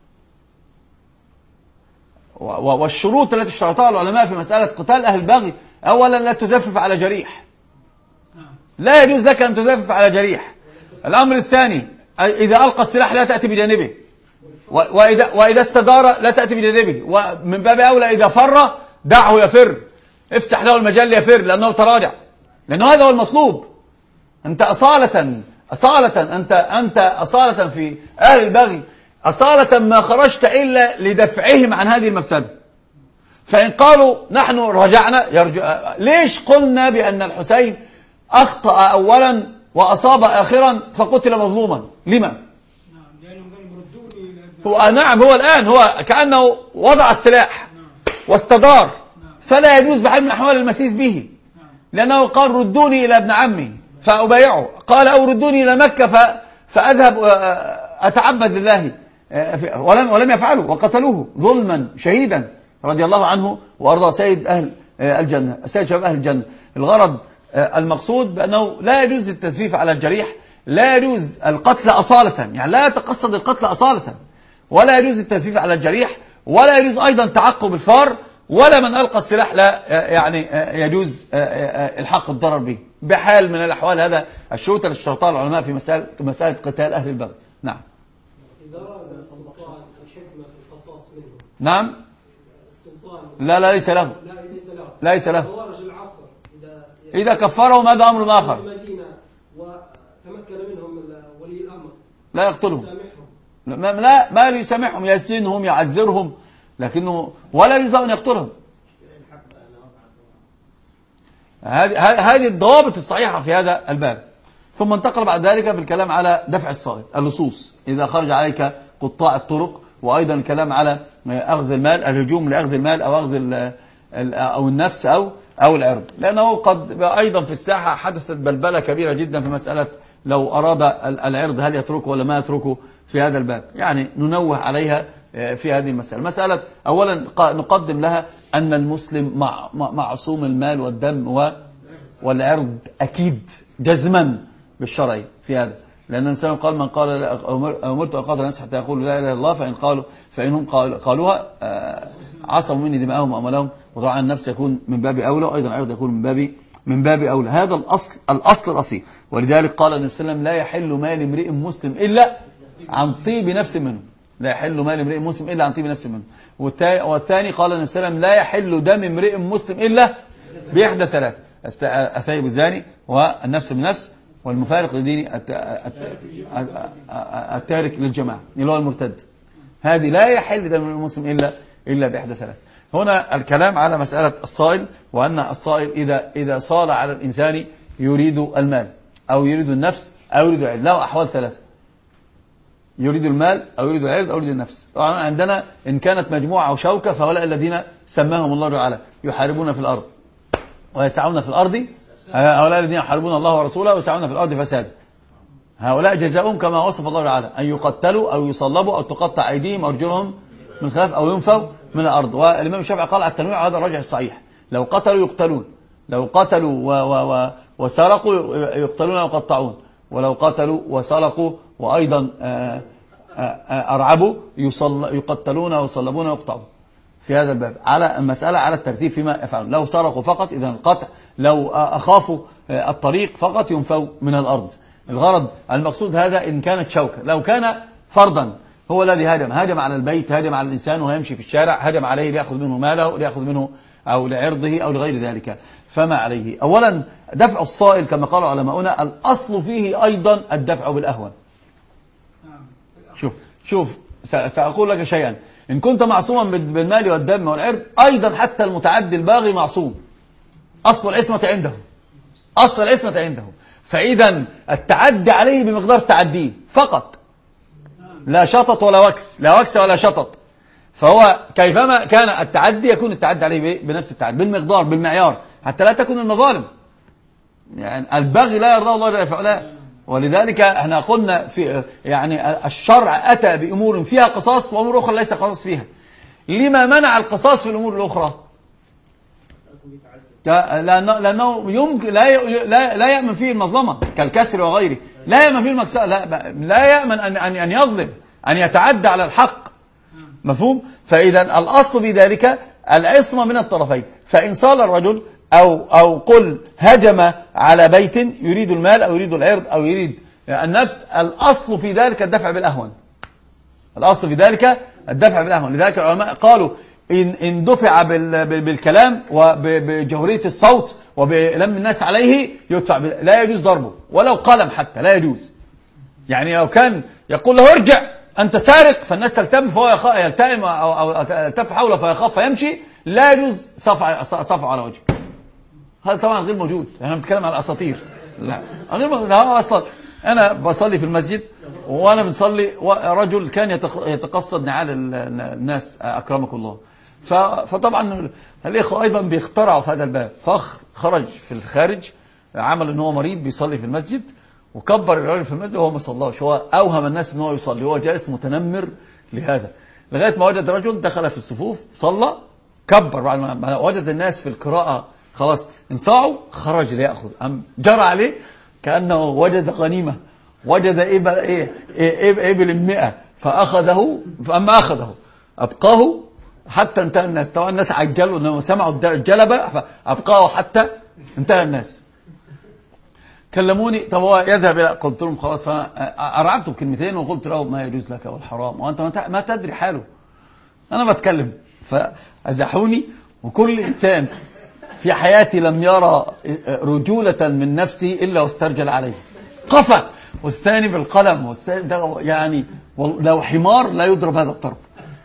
[SPEAKER 1] والشروط التي اشترطها العلماء في مسألة قتال أهل البغي: أولا لا تزفف على جريح، لا يجوز لك أن تزفف على جريح. الأمر الثاني إذا ألقى السلاح لا تأتي بجانبه، وإذا, وإذا استدار لا تأتي بجانبه، ومن باب أولى إذا فر دعه يفر، افسح له المجال يفر لأنه تراجع، لأنه هذا هو المطلوب. أنت أصالة أصالة أنت أنت أصالة في أهل البغي، أصالة ما خرجت إلا لدفعهم عن هذه المفسدة. فإن قالوا نحن رجعنا يرجع، ليش قلنا بأن الحسين أخطأ أولا وأصاب آخرا فقتل مظلوما؟ لما؟ هو نعم هو الآن هو كأنه وضع السلاح واستدار، فلا يجوز بحال من الأحوال المسيس به، لأنه قال ردوني إلى ابن عمي فأبايعه، قال أو ردوني إلى مكة فأذهب أتعبد لله، ولم ولم يفعلوا وقتلوه ظلما شهيدا رضي الله عنه وأرضى سيد أهل الجنة، سيد شباب أهل الجنة. الغرض المقصود بأنه لا يجوز التزفيف على الجريح، لا يجوز القتل أصالة، يعني لا يتقصد القتل أصالة، ولا يجوز التزفيف على الجريح، ولا يجوز أيضا تعقب الفار، ولا من ألقى السلاح لا يعني يجوز الحق الضرر به بحال من الأحوال. هذا الشروط التي اشترطها العلماء في مسألة مسألة قتال أهل البغي. نعم.
[SPEAKER 3] إذا أراد السلطان الحكمة في القصاص منه.
[SPEAKER 1] نعم.
[SPEAKER 3] السلطان.
[SPEAKER 1] لا لا ليس له.
[SPEAKER 3] لا ليس له.
[SPEAKER 1] ليس له.
[SPEAKER 3] خوارج العصر إذا
[SPEAKER 1] إذا كفرهم هذا أمر آخر.
[SPEAKER 3] المدينة وتمكن منهم ولي الأمر.
[SPEAKER 1] لا يقتلهم. ما لا ما يسامحهم، يسجنهم يعذرهم، لكنه ولا يجوز أن يقتلهم. هذه هذه الضوابط الصحيحة في هذا الباب. ثم انتقل بعد ذلك بالكلام على دفع الصائل، اللصوص إذا خرج عليك قطاع الطرق، وأيضا الكلام على أخذ المال، الهجوم لأخذ المال أو أخذ أو النفس أو أو العرض، لأنه قد أيضا في الساحة حدثت بلبلة كبيرة جدا في مسألة لو أراد العرض هل يتركه ولا ما يتركه في هذا الباب، يعني ننوه عليها في هذه المسألة. مسألة أولا نقدم لها أن المسلم معصوم المال والدم والعرض أكيد جزما بالشرع في هذا، لأن الإنسان قال من قال أمرت أن أقاتل الناس حتى يقولوا لا إله إلا الله، فإن قالوا فإنهم قالوها عصموا مني دماءهم وأموالهم، وطبعا النفس يكون من باب أولى، وأيضا العرض يكون من باب من باب أولى. هذا الأصل الأصل الأصيل. ولذلك قال النبي صلى الله عليه وسلم لا يحل مال امرئ مسلم إلا عن طيب نفس منه، لا يحل مال امرئ مسلم إلا عن طيب نفس منه. والثاني قال النبي صلى الله عليه وسلم لا يحل دم امرئ مسلم إلا بإحدى ثلاث: السيب الزاني، والنفس بالنفس، والمفارق لدين التارك للجماعة اللي هو المرتد. هذه لا يحل دم المسلم إلا إلا بإحدى ثلاث. هنا الكلام على مسألة الصائل، وأن الصائل إذا إذا صال على الإنسان يريد المال أو يريد النفس أو يريد العرض، له أحوال ثلاثة: يريد المال أو يريد العرض أو يريد النفس. طبعا عندنا إن كانت مجموعة أو شوكة فهؤلاء الذين سماهم الله تعالى يحاربون في الأرض ويسعون في الأرض، هؤلاء الذين يحاربون الله ورسوله ويسعون في الأرض فساد، هؤلاء جزاؤهم كما وصف الله تعالى أن يقتلوا أو يصلبوا أو تقطع أيديهم وأرجلهم من خلاف أو ينفوا من الأرض. والإمام الشافعي قال على التنويع هذا الراجح الصحيح: لو قتلوا يقتلون، لو قتلوا و و و وسرقوا يقتلون ويقطعون، ولو قتلوا وسرقوا وأيضا أرعبوا يقتلون ويصلبون ويقطعون. في هذا الباب على المسألة على الترتيب فيما يفعلون. لو سرقوا فقط إذن القطع، لو أخافوا الطريق فقط ينفوا من الأرض. الغرض المقصود هذا إن كانت شوكة. لو كان فرضا هو الذي هاجم هاجم على البيت، هاجم على الإنسان وهو يمشي في الشارع، هاجم عليه ليأخذ منه ماله، ليأخذ منه أو لعرضه أو لغير ذلك، فما عليه. أولا دفع الصائل كما قال علماؤنا الأصل فيه أيضا الدفع بالأهون. شوف شوف سأقول لك شيئا: إن كنت معصوما بالمال والدم والعرض، أيضا حتى المتعدي الباغي معصوم، أصل العصمة عنده، أصل العصمة عنده. فإذا التعدي عليه بمقدار تعديه فقط، لا شطط ولا وكس، لا وكس ولا شطط. فهو كيفما كان التعدي يكون التعدي عليه بنفس التعدي، بالمقدار بالمعيار، حتى لا تكون المظالم. يعني البغي لا يرضى الله جل وعلا. ولذلك احنا قلنا في يعني الشرع أتى بأمور فيها قصاص وأمور أخرى ليس قصاص فيها. لما منع القصاص في الأمور الأخرى؟ لأنه, لأنه يمكن لا لا لا يأمن فيه المظلمة كالكسر وغيره، لا يأمن فيه المكسر، لا, لا يأمن أن أن يظلم، أن يتعدى على الحق. مفهوم؟ فإذا الأصل في ذلك العصمة من الطرفين. فإن صال الرجل أو أو قل هجم على بيت يريد المال أو يريد العرض أو يريد النفس، الأصل في ذلك الدفع بالأهون، الأصل في ذلك الدفع بالأهون. لذلك العلماء قالوا إن إن دفع بالكلام وبجهورية الصوت وبلم الناس عليه يدفع، لا يجوز ضربه ولو قلم حتى، لا يجوز. يعني لو كان يقول له ارجع أنت سارق فالناس تلتم فهو يلتئم أو تلتف حوله فيخاف فيمشي، لا يجوز صفع صفع على وجهه. هذا طبعا غير موجود، احنا بنتكلم على الأساطير، لا غير موجود. هذا أصلا أنا بصلي في المسجد وأنا بنصلي رجل كان يتقصد نعال الناس أكرمكم الله، فطبعا الإخوة أيضا بيخترعوا في هذا الباب، فخرج في الخارج عمل إن هو مريض بيصلي في المسجد وكبر الراجل في المسجد وهو ما صلاش، هو أوهم الناس إن هو يصلي، هو جالس متنمر لهذا لغاية ما وجد رجل دخل في الصفوف صلى كبر، بعد ما وجد الناس في القراءة خلاص انصاعوا خرج ليأخذ، أم جرى عليه كأنه وجد غنيمة، وجد إبل إيه إيه إبل المئة فأخذه، فأما أخذه أبقاه حتى انتهى الناس. طبعا الناس عجلوا انهم سمعوا الجلبة فأبقاه حتى انتهى الناس. كلموني طب هو يذهب إلى، قلت لهم خلاص، فأرعبته بكلمتين وقلت له ما يجوز لك والحرام وأنت ما تدري حاله، أنا بتكلم. فأزحوني، وكل إنسان في حياتي لم يرى رجولة من نفسه إلا واسترجل عليه، قفى، والثاني بالقلم، والثاني ده يعني لو حمار لا يضرب هذا الضرب.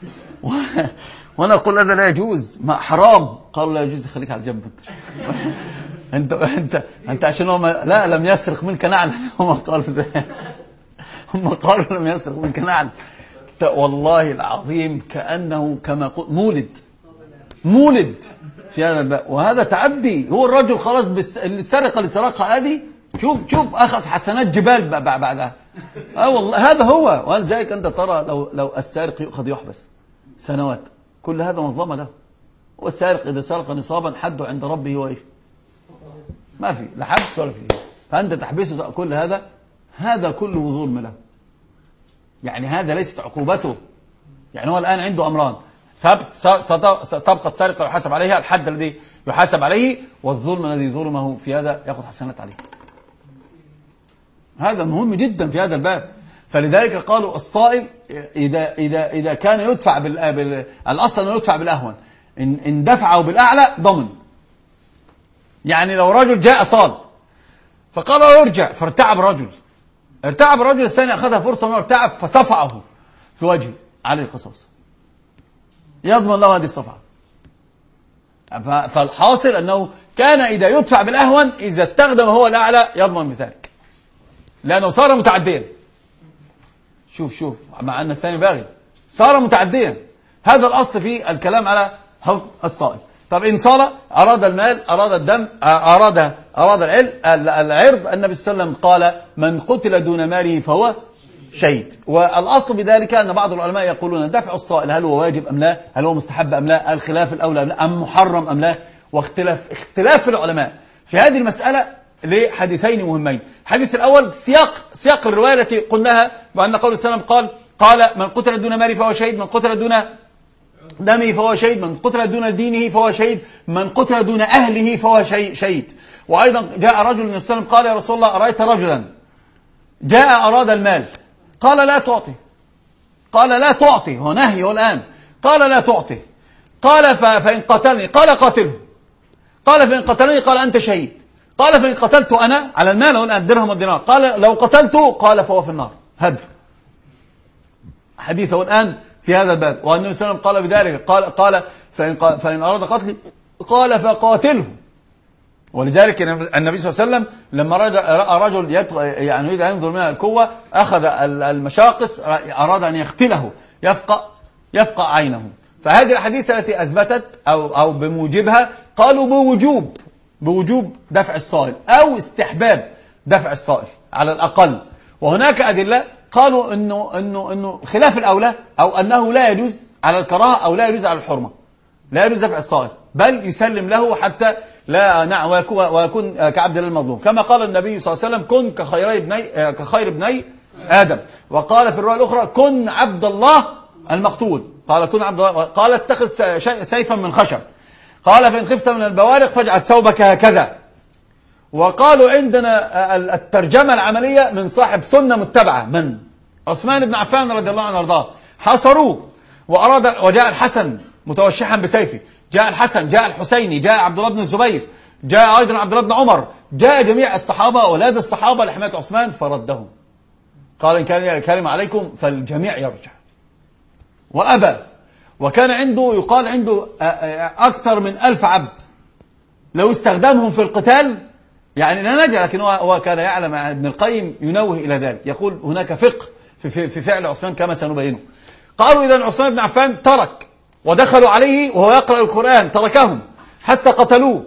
[SPEAKER 1] وانا اقول هذا لا يجوز، ما حرام. قالوا لا يجوز، خليك على جنب انت انت انت عشان هو لا لم يسرق منك نعل. هم قالوا هم قالوا لم يسرق منك نعل. والله العظيم كأنه كما قلت مولد مولد في هذا الباب، وهذا تعدي. هو الرجل خلاص بس اللي سرق اللي سرقها هذه، شوف شوف اخذ حسنات جبال بعدها. اه والله هذا هو. ولذلك انت ترى لو لو السارق يؤخذ يحبس سنوات، كل هذا مظلمه له. والسارق اذا سرق نصابا حده عند ربه هو ايش؟ ما في لا حبس ولا في. فأنت تحبسه كل هذا، هذا كله ظلم له. يعني هذا ليست عقوبته. يعني هو الآن عنده أمران: ستبقى السرقة يحاسب عليها الحد الذي يحاسب عليه، والظلم الذي ظلمه في هذا يأخذ حسنات عليه. هذا مهم جدا في هذا الباب. فلذلك قالوا الصائل إذا إذا إذا كان يدفع بال الأصل أنه يدفع بالأهون، إن إن دفعه بالأعلى ضمن. يعني لو رجل جاء صال فقال له يرجع، فارتعب رجل ارتعب الرجل الثاني، أخذها فرصة أنه ارتعب فصفعه في وجهه، عليه القصاص، يضمن له هذه الصفعة. فالحاصل أنه كان إذا يدفع بالأهون، إذا استخدم هو الأعلى يضمن بذلك، لأنه صار متعديا. شوف شوف مع أن الثاني باغي، صار متعديا. هذا الأصل في الكلام على حكم الصائل. طب إن صار أراد المال، أراد الدم، أراد أراد العرض، النبي صلى الله عليه وسلم قال: من قتل دون ماله فهو شهيد. والأصل بذلك أن بعض العلماء يقولون دفع الصائل هل هو واجب أم لا، هل هو مستحب أم لا، الخلاف الأولى أم لا، أم محرم أم لا، واختلاف اختلاف العلماء في هذه المسألة لحديثين مهمين. الحديث الأول سياق سياق الرواية التي قلناها، وأن قول السلام قال قال من قتل دون ماله فهو شهيد، من قتل دون دمه فهو شهيد، من قتل دون دينه فهو شهيد، من قتل دون أهله فهو شهيد. وأيضا جاء رجل من السلام قال: يا رسول الله، أرأيت رجلا جاء أراد المال، قال: لا تعطي. قال: لا تعطي، هو نهي هو الآن. قال: لا تعطي. قال: فإن قتلني، قال: قاتله. قال: فإن قتلني، قال: أنت شهيد. قال: فإن قتلت أنا، على المال هو الآن الدرهم والدينار، قال: لو قتلته، قال: فهو في النار. هدر. حديثه الآن في هذا الباب. والنبي صلى الله عليه وسلم قال بذلك، قال قال فإن, فإن أراد قتلي، قال: فقاتله. ولذلك النبي صلى الله عليه وسلم لما رأى رجل يعني يريد أن ينظر منها القوة، أخذ المشاقص، أراد أن يقتله، يفقع يفقع عينه. فهذه الحديث التي أثبتت أو أو بموجبها قالوا بوجوب بوجوب دفع الصائل أو استحباب دفع الصائل على الأقل. وهناك أدلة قالوا إنه إنه إنه خلاف الأولى، أو أنه لا يجوز على الكراهة أو لا يجوز على الحرمة، لا يجوز دفع الصائل، بل يسلم له حتى لا نعم ويكون كعبد الله المظلوم، كما قال النبي صلى الله عليه وسلم: كن كخير ابني كخير ابني آدم. وقال في الرواية الأخرى: كن عبد الله المقتول. قال: كن عبد الله. قال: اتخذ سيفا من خشب. قال: فإن خفت من البوارق فاجعل ثوبك هكذا. وقالوا عندنا الترجمة العملية من صاحب سنة متبعة، من عثمان بن عفان رضي الله عنه وارضاه. حصروه وأراد، وجاء الحسن متوشحا بسيفه، جاء الحسن، جاء الحسيني، جاء عبد الله بن الزبير، جاء أيضا عبد الله بن عمر، جاء جميع الصحابة أولاد الصحابة لحماية عثمان فردهم. قال: إن كان الكلمة عليكم فالجميع يرجع. وأبى. وكان عنده يقال عنده أكثر من ألف عبد، لو استخدمهم في القتال يعني لا نجا، لكن هو كان يعلم. ابن القيم ينوه إلى ذلك، يقول هناك فقه في, في, في فعل عثمان كما سنبينه. قالوا: إذا عثمان بن عفان ترك ودخلوا عليه وهو يقرأ القرآن، تركهم حتى قتلوه.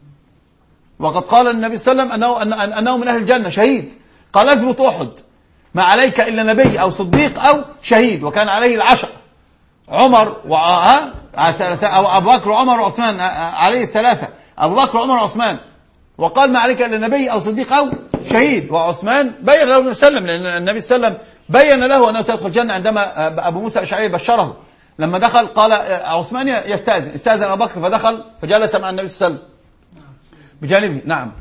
[SPEAKER 1] وقد قال النبي صلى الله عليه وسلم أنه, أنه من أهل الجنة شهيد. قال: اثبت أحد، ما عليك إلا نبي أو صديق أو شهيد. وكان عليه العشر، عمر و أو أبو بكر وعمر وعثمان، عليه الثلاثة، أبو بكر وعمر وعثمان. وقال: ما عليك إلا نبي أو صديق أو شهيد. وعثمان بين له النبي صلى الله عليه وسلم، لأن النبي صلى الله عليه وسلم بين له أنه سيدخل الجنة عندما أبو موسى الأشعري بشره. لما دخل قال عثمان يستأذن، استأذن أبو بكر فدخل فجلس مع النبي صلى الله عليه وسلم بجانبه. نعم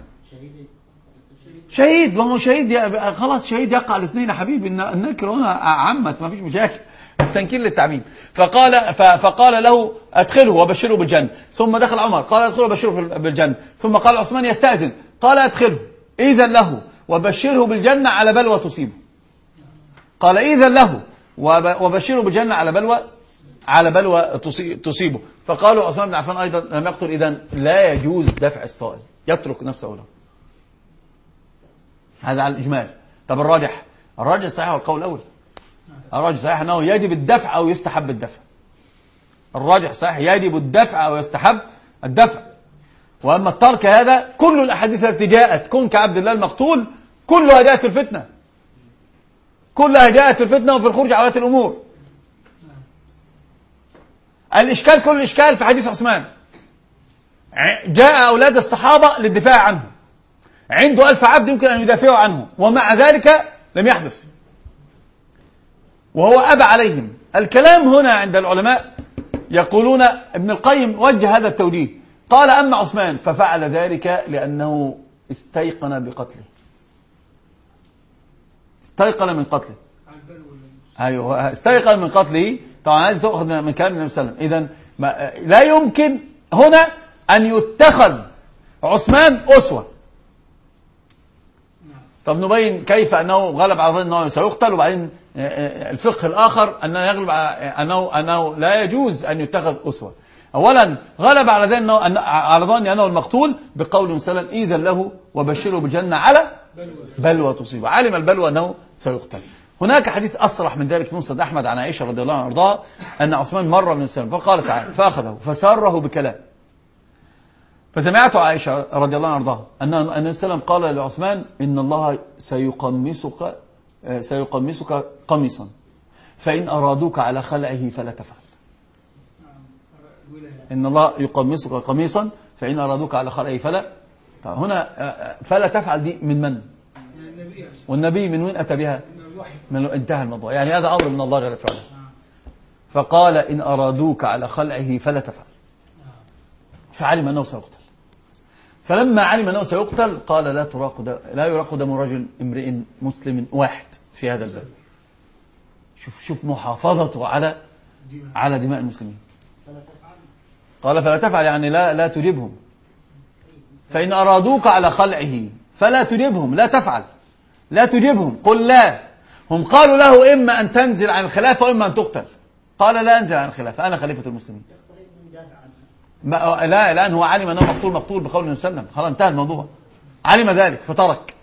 [SPEAKER 1] شهيد. وهو شهيد خلاص، شهيد يقع الاثنين يا حبيبي. النكر هنا عمت، ما فيش مشاكل، التنكير للتعميم. فقال فقال له: أدخله وبشره بالجنة. ثم دخل عمر قال: أدخله وبشره بالجنة. ثم قال عثمان يستأذن، قال: أدخله إذن له وبشره بالجنة على بلوى تصيبه. قال: إذن له وبشره بالجنة على بلوى على بلوى تصيبه. فقالوا عثمان بن عفان أيضا لم يقتل، إذن لا يجوز دفع الصائل، يترك نفسه له. هذا على الإجمال. طب الراجح الراجح صحيح والقول الأول. الراجح صحيح أنه يجب الدفع أو يستحب الدفع. الراجح صحيح يجب الدفع أو يستحب الدفع. وأما الترك هذا، كل الأحاديث التي جاءت كن كعبد الله المقتول كلها جاءت في الفتنة، كلها جاءت في الفتنة وفي الخروج على الأمور. الإشكال كل الإشكال في حديث عثمان، جاء أولاد الصحابة للدفاع عنه، عنده ألف عبد يمكن أن يدافعوا عنه، ومع ذلك لم يحدث، وهو أبى عليهم. الكلام هنا عند العلماء يقولون ابن القيم وجه هذا التوجيه، قال أما عثمان ففعل ذلك لأنه استيقن بقتله، استيقن من قتله، أيوه استيقن من قتله. طبعا هذه تأخذ من كلام النبي صلى الله عليه وسلم. إذن لا يمكن هنا أن يتخذ عثمان أسوة. طب نبين كيف أنه غلب على ظن أنه سيقتل، وبعدين الفقه الآخر أنه يغلب أنه أنه لا يجوز أن يتخذ أسوة. أولا غلب على ظن أنه على ظن أنه المقتول بقول صلى الله عليه وسلم إذن له وبشره بالجنة على بلوى تصيبه، علم البلوى أنه سيقتل. هناك حديث أصرح من ذلك في مسند أحمد عن عائشة رضي الله عنها وارضاها أن عثمان مر من السلام فقال تعالى فأخذه فساره بكلام، فسمعت عائشة رضي الله عنها وارضاها أن النبي صلى الله عليه وسلم قال لعثمان إن الله سيقمصك سيقمصك قميصا فإن أرادوك على خلعه فلا تفعل. إن الله يقمصك قميصا فإن أرادوك على خلعه فلا. هنا فلا تفعل دي من من؟ والنبي من وين أتى بها؟ من انتهى الموضوع، يعني هذا أمر من الله جل وعلا. فقال إن أرادوك على خلعه فلا تفعل، فعلم أنه سيقتل. فلما علم أنه سيقتل قال لا تراق دم لا يراق دم رجل امرئ مسلم واحد في هذا الباب. شوف شوف محافظته على على دماء المسلمين. قال فلا تفعل يعني لا لا تجبهم. فإن أرادوك على خلعه فلا تجبهم، لا تفعل، لا تجبهم، قل لا. هم قالوا له إما أن تنزل عن الخلافة وإما أن تقتل. قال لا أنزل عن الخلافة، أنا خليفة المسلمين. لا الآن هو علم أنه مقتول مقتول بقول النبي صلى الله عليه وسلم، خلاص انتهى الموضوع، علم ذلك فترك.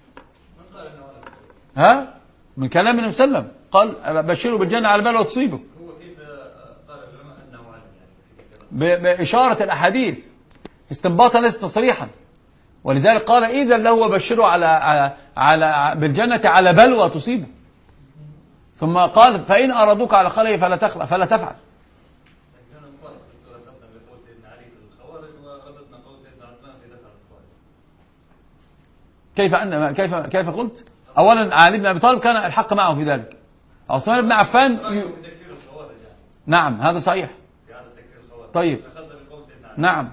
[SPEAKER 1] ها من كلام النبي صلى الله عليه وسلم قال بشروا بالجنة على بلوى تصيبه.
[SPEAKER 4] هو كيف قال العلماء أنه علم يعني
[SPEAKER 1] بإشارة الأحاديث استنباطا ليس تصريحا، ولذلك قال إذا له وبشروا على على على بالجنة على بلوى تصيبه، ثم قال فإن أرادوك على خلعه فلا تخلع فلا تفعل. كيف أن كيف كيف قلت؟ أولا علي بن أبي طالب كان الحق معه في ذلك. عثمان بن عفان ي... نعم هذا صحيح. طيب نعم.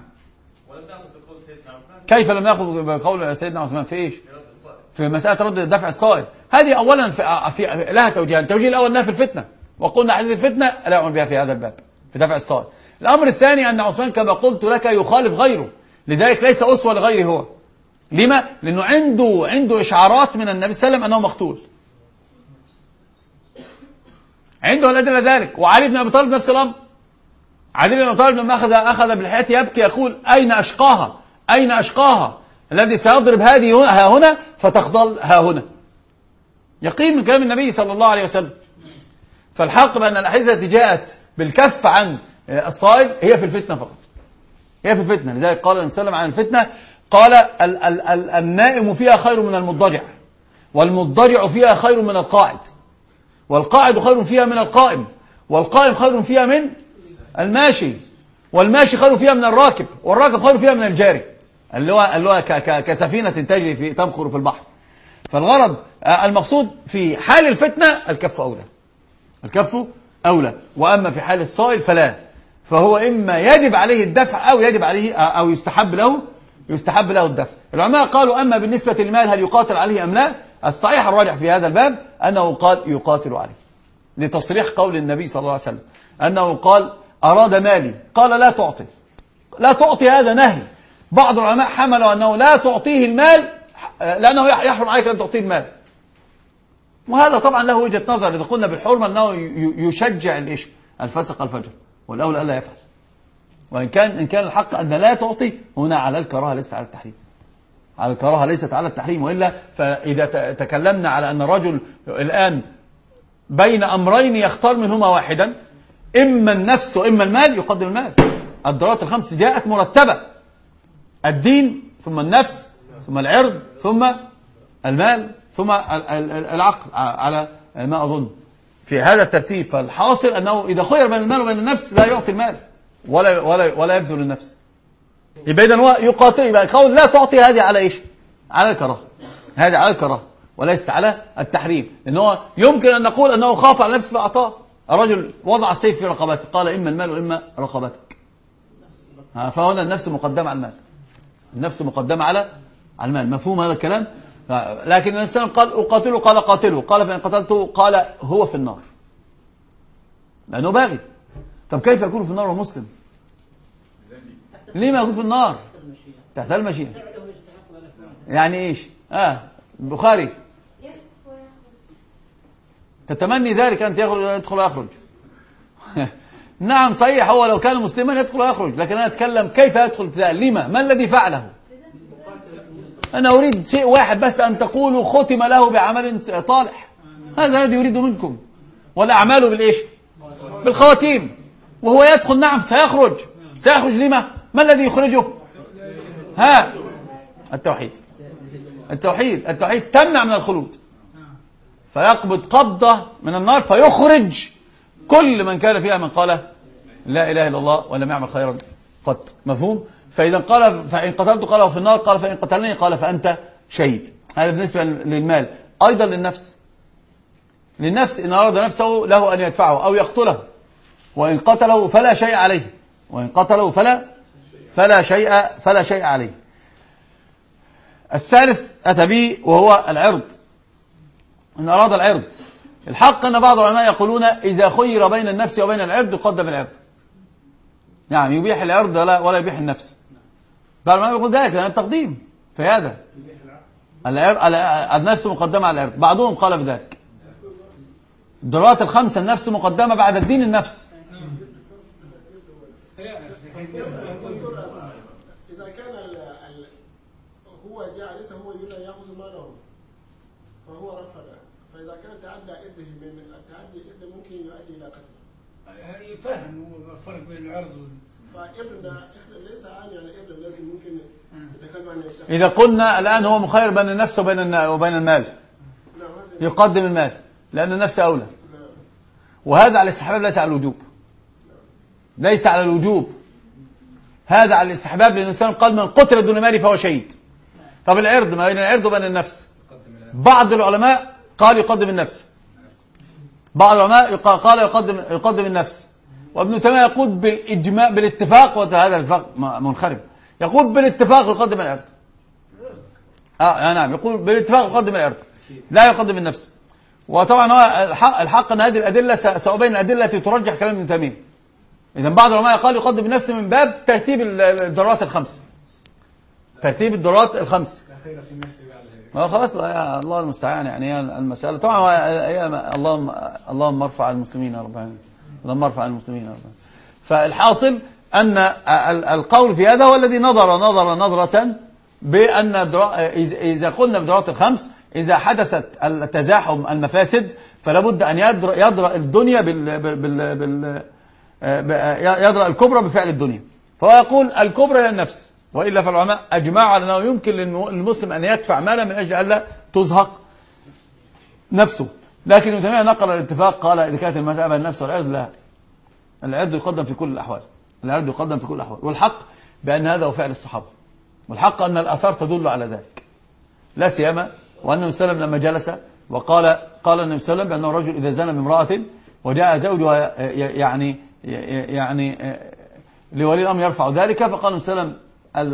[SPEAKER 1] كيف لم نأخذ بقول سيدنا عثمان في إيش؟ في مسألة رد دفع الصائل. هذه أولا في, في لها توجيهان. التوجيه الأول أنها في الفتنة، وقلنا حديث الفتنة لا يعمل بها في هذا الباب في دفع الصائل. الأمر الثاني أن عثمان كما قلت لك يخالف غيره، لذلك ليس أسوة لغيره هو. لما؟ لأنه عنده عنده إشعارات من النبي صلى الله عليه وسلم أنه مقتول، عنده الأدلة ذلك. وعلي بن أبي طالب نفس الأمر. علي بن أبي طالب لما أخذ أخذ بالحياة يبكي يقول أين أشقاها أين أشقاها الذي سيضرب هذه ها هنا فتخضل ها هنا، يقين من كلام النبي صلى الله عليه وسلم. فالحق بأن الأحاديث التي جاءت بالكف عن الصائل هي في الفتنة فقط، هي في الفتنة. لذلك قال النبي صلى الله عليه وسلم عن الفتنة قال ال ال ال النائم فيها خير من المضطجع، والمضطجع فيها خير من القاعد، والقاعد خير فيها من القائم، والقائم خير فيها من الماشي، والماشي خير فيها من الراكب، والراكب خير فيها من الجاري، اللي هو اللي هو كسفينة تجري في تبخر في البحر. فالغرض المقصود في حال الفتنة الكف أولى، الكف أولى. وأما في حال الصائل فلا، فهو إما يجب عليه الدفع أو يجب عليه أو يستحب له يستحب له الدفع. العلماء قالوا أما بالنسبة للمال هل يقاتل عليه أم لا؟ الصحيح الراجح في هذا الباب أنه قال يقاتل عليه، لتصريح قول النبي صلى الله عليه وسلم أنه قال أراد مالي قال لا تعطي، لا تعطي هذا نهي. بعض العلماء حملوا أنه لا تعطيه المال لأنه يحرم عليك أن تعطيه المال، وهذا طبعا له وجهة نظر. إذا قلنا بالحرمة أنه يشجع الإيش الفسق الفجر، والأولى ألا يفعل. وإن كان إن كان الحق أن لا تعطي هنا على الكراهة ليست على التحريم، على الكراهة ليست على التحريم. وإلا فإذا تكلمنا على أن الرجل الآن بين أمرين يختار منهما واحدا، إما النفس وإما المال، يقدم المال. الضرورات الخمس جاءت مرتبة: الدين ثم النفس ثم العرض ثم المال ثم العقل، على ما أظن في هذا الترتيب. فالحاصل أنه إذا خير بين المال وبين النفس لا يعطي المال ولا ولا ولا يبذل النفس. يبقى إذن هو يقاتل. يبقى قول لا تعطي هذه على إيش؟ على الكراهة، هذه على الكراهة وليست على التحريم، لأنه يمكن أن نقول أنه خاف على نفسه فأعطاه. الرجل وضع السيف في رقبته قال إما المال وإما رقبتك، فهنا النفس مقدمة على المال، النفس مقدمة على على المال. مفهوم هذا الكلام؟ لكن الإنسان قال أقاتله، قال قاتله، قال فإن قتلته قال هو في النار لأنه باغي. طب كيف يكون في النار ومسلم؟ ليه ما يكون في النار؟ تحت المشيئة. يعني إيش؟ آه البخاري تتمني ذلك أنت يدخل ويخرج. نعم صحيح، هو لو كان مسلما يدخل ويخرج، لكن أنا أتكلم كيف يدخل ابتداء. لما؟ ما الذي فعله؟ أنا أريد شيء واحد بس، أن تقولوا ختم له بعمل طالح، هذا الذي يريد منكم. والأعمال بالإيش؟ بالخواتيم. وهو يدخل نعم سيخرج، سيخرج لما؟ ما الذي يخرجه؟ ها التوحيد. التوحيد التوحيد تمنع من الخلود، فيقبض قبضة من النار فيخرج كل من كان فيها من قال لا إله إلا الله ولم يعمل خيرا قط. مفهوم؟ فإذا قال فإن قتلت قال في النار، قال فإن قتلني قال فأنت شهيد. هذا بالنسبة للمال. أيضا للنفس، للنفس إن أراد نفسه له أن يدفعه أو يقتله، وإن قتله فلا شيء عليه، وإن قتله فلا فلا شيء فلا شيء عليه. الثالث أتى به وهو العرض، إن أراد العرض. الحق أن بعض العلماء يقولون إذا خير بين النفس وبين العرض يقدم العرض. نعم يبيح العرض ولا يبيح النفس. بعض العلماء يقول ذلك لأن التقديم في هذا النفس مقدمة على العرض. بعضهم قال بذلك. الضرورات الخمسة النفس مقدمة بعد الدين النفس.
[SPEAKER 5] إذا كان هو جالس هو يأخذ ماله فهو رفض، فإذا كان تعدى إرده من التعدي إرده ممكن يؤدي إلى قتل.
[SPEAKER 2] فاهم الفرق بين العرض وال
[SPEAKER 5] فإرده ليس عام يعني إرده لازم ممكن يتكلم عن الشخص.
[SPEAKER 1] إذا قلنا الآن هو مخير بين النفس وبين وبين المال يقدم المال لأن النفس أولى، وهذا على الاستحباب ليس على الوجوب، ليس على الوجوب، هذا على الاستحباب. لأن الإنسان قال من قتل دون ماله فهو شهيد. طب العرض ما بين العرض وبين النفس، بعض العلماء قال يقدم النفس، بعض العلماء قال يقدم يقدم النفس. وابن تيمية يقول بالإجماع بالاتفاق، وهذا الاتفاق منخرم، يقول بالاتفاق يقدم العرض. اه نعم يقول بالاتفاق يقدم العرض لا يقدم النفس. وطبعا هو الحق, الحق ان هذه الادله سأبين الادله التي ترجح كلام ابن تيمية. اذا بعض العلماء قال يقدم النفس من باب ترتيب الضرورات الخمس، ترتيب الضرورات الخمس. ما خلاص يا الله المستعان. يعني المسألة طبعا هي اللهم اللهم ارفع المسلمين يا رب العالمين، اللهم ارفع المسلمين يا رب. فالحاصل أن القول في هذا هو الذي نظر نظر نظرة بأن إذا قلنا بالضرورات الخمس إذا حدثت التزاحم المفاسد فلا بد أن يدرأ يدرأ الدنيا بال بال بال يدرأ الكبرى بفعل الدنيا. فهو يقول الكبرى هي النفس، وإلا فالعلماء أجمعوا على أنه يمكن للمسلم أن يدفع مالا من أجل ألا تزهق نفسه. لكن ابن تيمية نقل الاتفاق، قال إذا كانت المسألة بين النفس والعرض لا، العرض يقدم في كل الأحوال، العرض يقدم في كل الأحوال. والحق بأن هذا هو فعل الصحابة، والحق أن الآثار تدل على ذلك، لا سيما وأن النبي صلى الله عليه وسلم لما جلس وقال قال النبي صلى الله عليه وسلم بأنه رجل إذا زنى بامرأة وجاء زوجها يعني يعني لولي الأمر يرفع ذلك، فقال النبي صلى الله عليه وسلم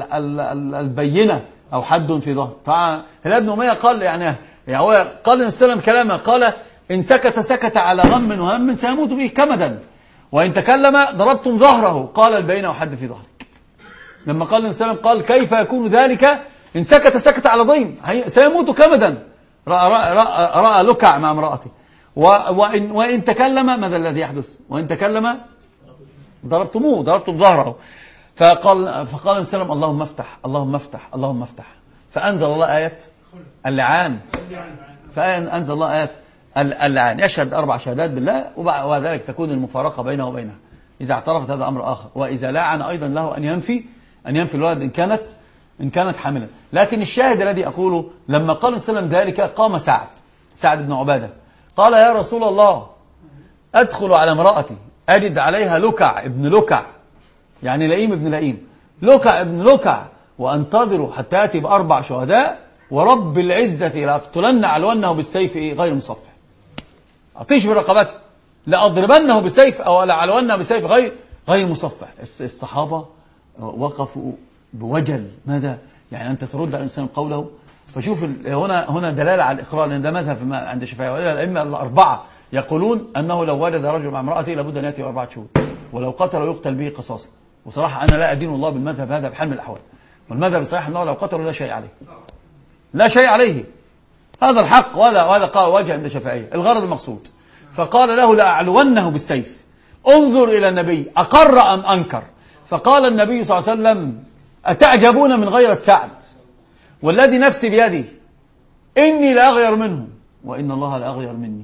[SPEAKER 1] البينة أو حد في ظهر. فهلال بن أمية قال يعني يعني هو قال النبي صلى الله عليه وسلم كلامه، قال إن سكت سكت على غم وهم سيموت به كمدا، وإن تكلم ضربتم ظهره، قال البينة وحد في ظهرك. لما قال النبي صلى الله عليه وسلم قال كيف يكون ذلك إن سكت سكت على ضيم سيموت كمدا، رأى, رأى, رأى لكع مع امرأته. وإن, وإن تكلم ماذا الذي يحدث؟ وإن تكلم ضربتموه ضربتم ظهره. فقال فقال النبي صلى الله عليه وسلم اللهم افتح اللهم افتح اللهم افتح، فأنزل الله آية اللعان، فأنزل الله آية اللعان، يشهد أربع شهادات بالله وذلك تكون المفارقة بينه وبينها إذا اعترفت، هذا أمر آخر. وإذا لعن أيضا له أن ينفي أن ينفي الولد إن كانت إن كانت حاملا. لكن الشاهد الذي أقوله لما قال النبي صلى الله عليه وسلم ذلك قام سعد سعد بن عبادة قال يا رسول الله أدخل على امرأتي أجد عليها لكع ابن لكع، يعني لئيم ابن لئيم، لكع ابن لكع، وأنتظر حتى يأتي بأربع شهداء ورب العزة لأقتلن علونه بالسيف إيه؟ غير مصفح، أطيش برقبته، لأضربنه بالسيف أو لأعلونه بالسيف غير غير مصفح. الصحابة وقفوا بوجل. ماذا يعني أنت ترد على الإنسان قوله؟ فشوف هنا هنا دلالة على الإقرار، لأن ده مذهب عند الشافعية وإلى الأئمة الأربعة يقولون أنه لو ولد رجل مع امرأته لابد أن يأتي أربعة شهور، ولو قتل يقتل به قصاصا. وصراحة أنا لا أدين الله بالمذهب هذا بحال من الأحوال، والمذهب الصحيح أنه لو قتل لا شيء عليه، لا شيء عليه، هذا الحق. وهذا وهذا قال وجه عند الشافعية. الغرض المقصود. فقال له لأعلونه بالسيف. انظر إلى النبي أقر أم أنكر؟ فقال النبي صلى الله عليه وسلم أتعجبون من غيرة سعد والذي نفسي بيدي إني لأغير منهم وإن الله لأغير مني.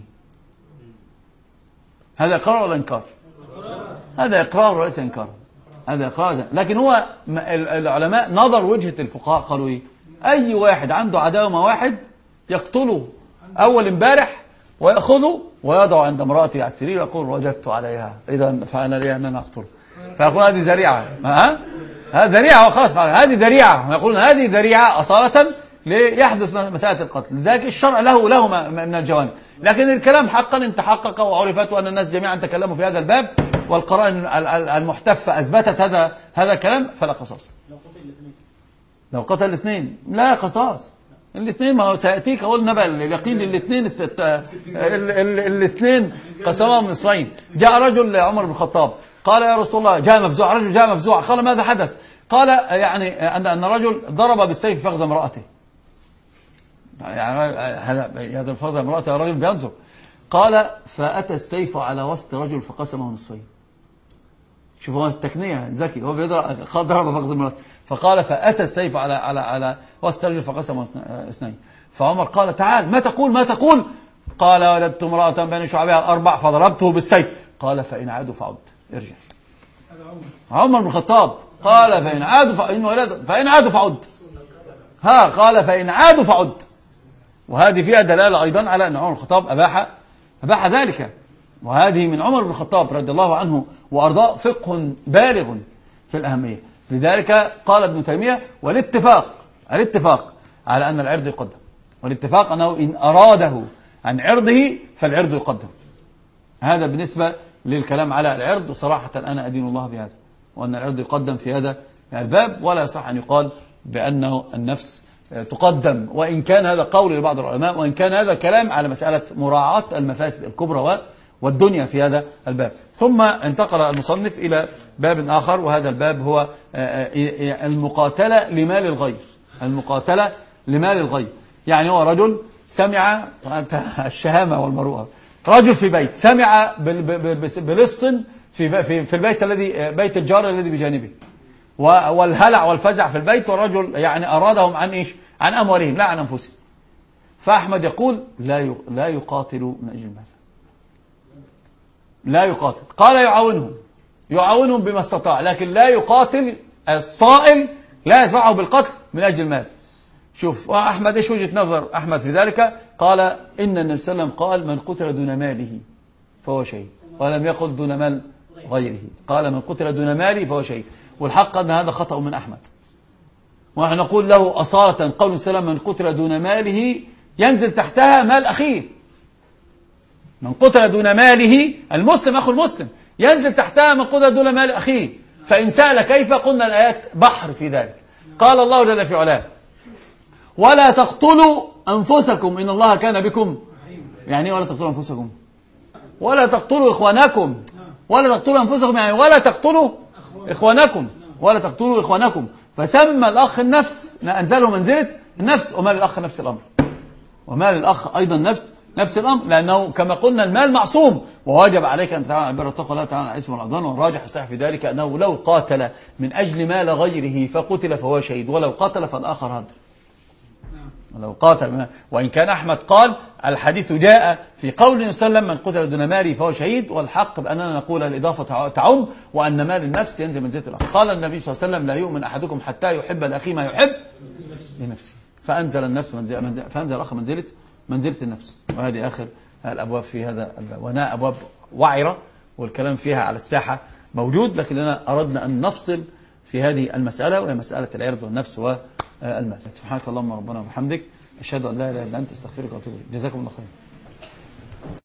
[SPEAKER 1] هذا إقرار ولا إنكار؟ هذا إقرار وليس إنكار، هذا إقرار. لكن هو العلماء نظر وجهة الفقهاء قالوا إيه؟ أي واحد عنده عداوة مع واحد يقتله أول امبارح ويأخذه ويضع عند امرأته على السرير ويقول وجدت عليها إذا فأنا لي أن أنا أقتله، فيقول هذه ذريعة. ها؟ هذه ذريعة وخلاص، هذه ذريعة. يقولون هذه ذريعة أصالة ليحدث مسألة القتل. لذلك الشرع له له من الجوانب. لكن الكلام حقا ان تحقق وعرفت وأن الناس جميعا تكلموا في هذا الباب والقرائن المحتفة أثبتت هذا هذا الكلام فلا قصاص. لو قتل الاثنين لا قصاص. الاثنين ما هو سيأتيك قلنا بقى اليقين الاثنين الاثنين قسمهم نصفين. جاء رجل لعمر بن الخطاب قال يا رسول الله، جاء مفزوع، رجل جاء مفزوع، قال ماذا حدث؟ قال يعني أن أن رجل ضرب بالسيف فخذ امرأته. يعني هذا هذا الفخذ امرأته رجل بينظر. قال فأتى السيف على وسط رجل فقسمه نصفين. شوفوا التكنية ذكي، هو بيضرب ضرب فخذ امرأته. فقال فأتى السيف على على على وسط رجل فقسمه اثنين. فعمر قال تعال ما تقول ما تقول؟ قال ولدت امرأة بين شعبها الأربع فضربته بالسيف. قال فإن عادوا فعد. ارجع. عمر بن الخطاب قال فإن عادوا فإن ولد فإن عادوا فعد. ها قال فإن عادوا فعد. وهذه فيها دلالة أيضا على أن عمر بن الخطاب أباح أباح ذلك. وهذه من عمر بن الخطاب رضي الله عنه وأرضاه فقه بالغ في الأهمية. لذلك قال ابن تيمية والاتفاق الاتفاق على أن العرض يقدم، والاتفاق أنه إن أراده عن عرضه فالعرض يقدم. هذا بالنسبة للكلام على العرض. وصراحة أنا أدين الله بهذا، وأن العرض يقدم في هذا الباب، ولا يصح أن يقال بأنه النفس تقدم، وإن كان هذا قول لبعض العلماء، وإن كان هذا كلام على مسألة مراعاة المفاسد الكبرى والدنيا في هذا الباب. ثم انتقل المصنف إلى باب آخر، وهذا الباب هو المقاتلة لمال الغير. المقاتلة لمال الغير يعني هو رجل سمع الشهامة والمروءة، رجل في بيت سمع بلص في في البيت الذي بيت الجار الذي بجانبه، والهلع والفزع في البيت، والرجل يعني أرادهم عن إيش؟ عن أموالهم لا عن أنفسهم. فأحمد يقول لا لا يقاتل من أجل المال، لا يقاتل. قال يعاونهم يعاونهم بما استطاع، لكن لا يقاتل الصائل، لا يدفعه بالقتل من أجل المال. شوف أحمد إيش وجهة نظر أحمد في ذلك؟ قال إن النبي صلى الله عليه وسلم قال من قتل دون ماله فهو شهيد، ولم يقل دون مال غيره، قال من قتل دون ماله فهو شهيد. والحق أن هذا خطأ من أحمد، ونحن نقول له أصالة قول السلام من قتل دون ماله ينزل تحتها مال أخيه. من قتل دون ماله المسلم أخو المسلم ينزل تحتها من قتل دون مال أخيه. فإن سأل كيف قلنا الآيات بحر في ذلك. قال الله جل في علاه ولا تقتلوا أنفسكم إن الله كان بكم، يعني ولا تقتلوا أنفسكم، ولا تقتلوا إخوانكم، ولا تقتلوا أنفسكم يعني ولا تقتلوا إخوانكم، ولا تقتلوا إخوانكم. فسمى الأخ النفس، أنزله منزلة النفس، ومال الأخ نفس الأمر، ومال الأخ أيضا نفس نفس الأمر، لأنه كما قلنا المال معصوم، وواجب عليك أن تعالى البر والتقوى لا تعالى على الإثم والعدوان. والراجح الصحيح في ذلك أنه لو قاتل من أجل مال غيره فقتل فهو شهيد، ولو قاتل فالآخر هدر. ولو قاتل، وإن كان أحمد قال الحديث جاء في قول النبي صلى الله عليه وسلم من قتل دون ماله فهو شهيد، والحق بأننا نقول الإضافة تعم، وأن مال النفس ينزل منزلة الأخ. قال النبي صلى الله عليه وسلم لا يؤمن أحدكم حتى يحب لأخيه ما يحب لنفسه، فأنزل النفس منزل فأنزل الأخ منزلة منزلة النفس. وهذه آخر الأبواب في هذا الباب، وهنا أبواب وعرة والكلام فيها على الساحة موجود، لكننا أردنا أن نفصل في هذه المسألة، وهي مسألة العرض والنفس والمال. سبحانك اللهم ربنا وبحمدك أشهد أن لا إله إلا أنت، أستغفرك وأتوب إليك. جزاكم الله خير.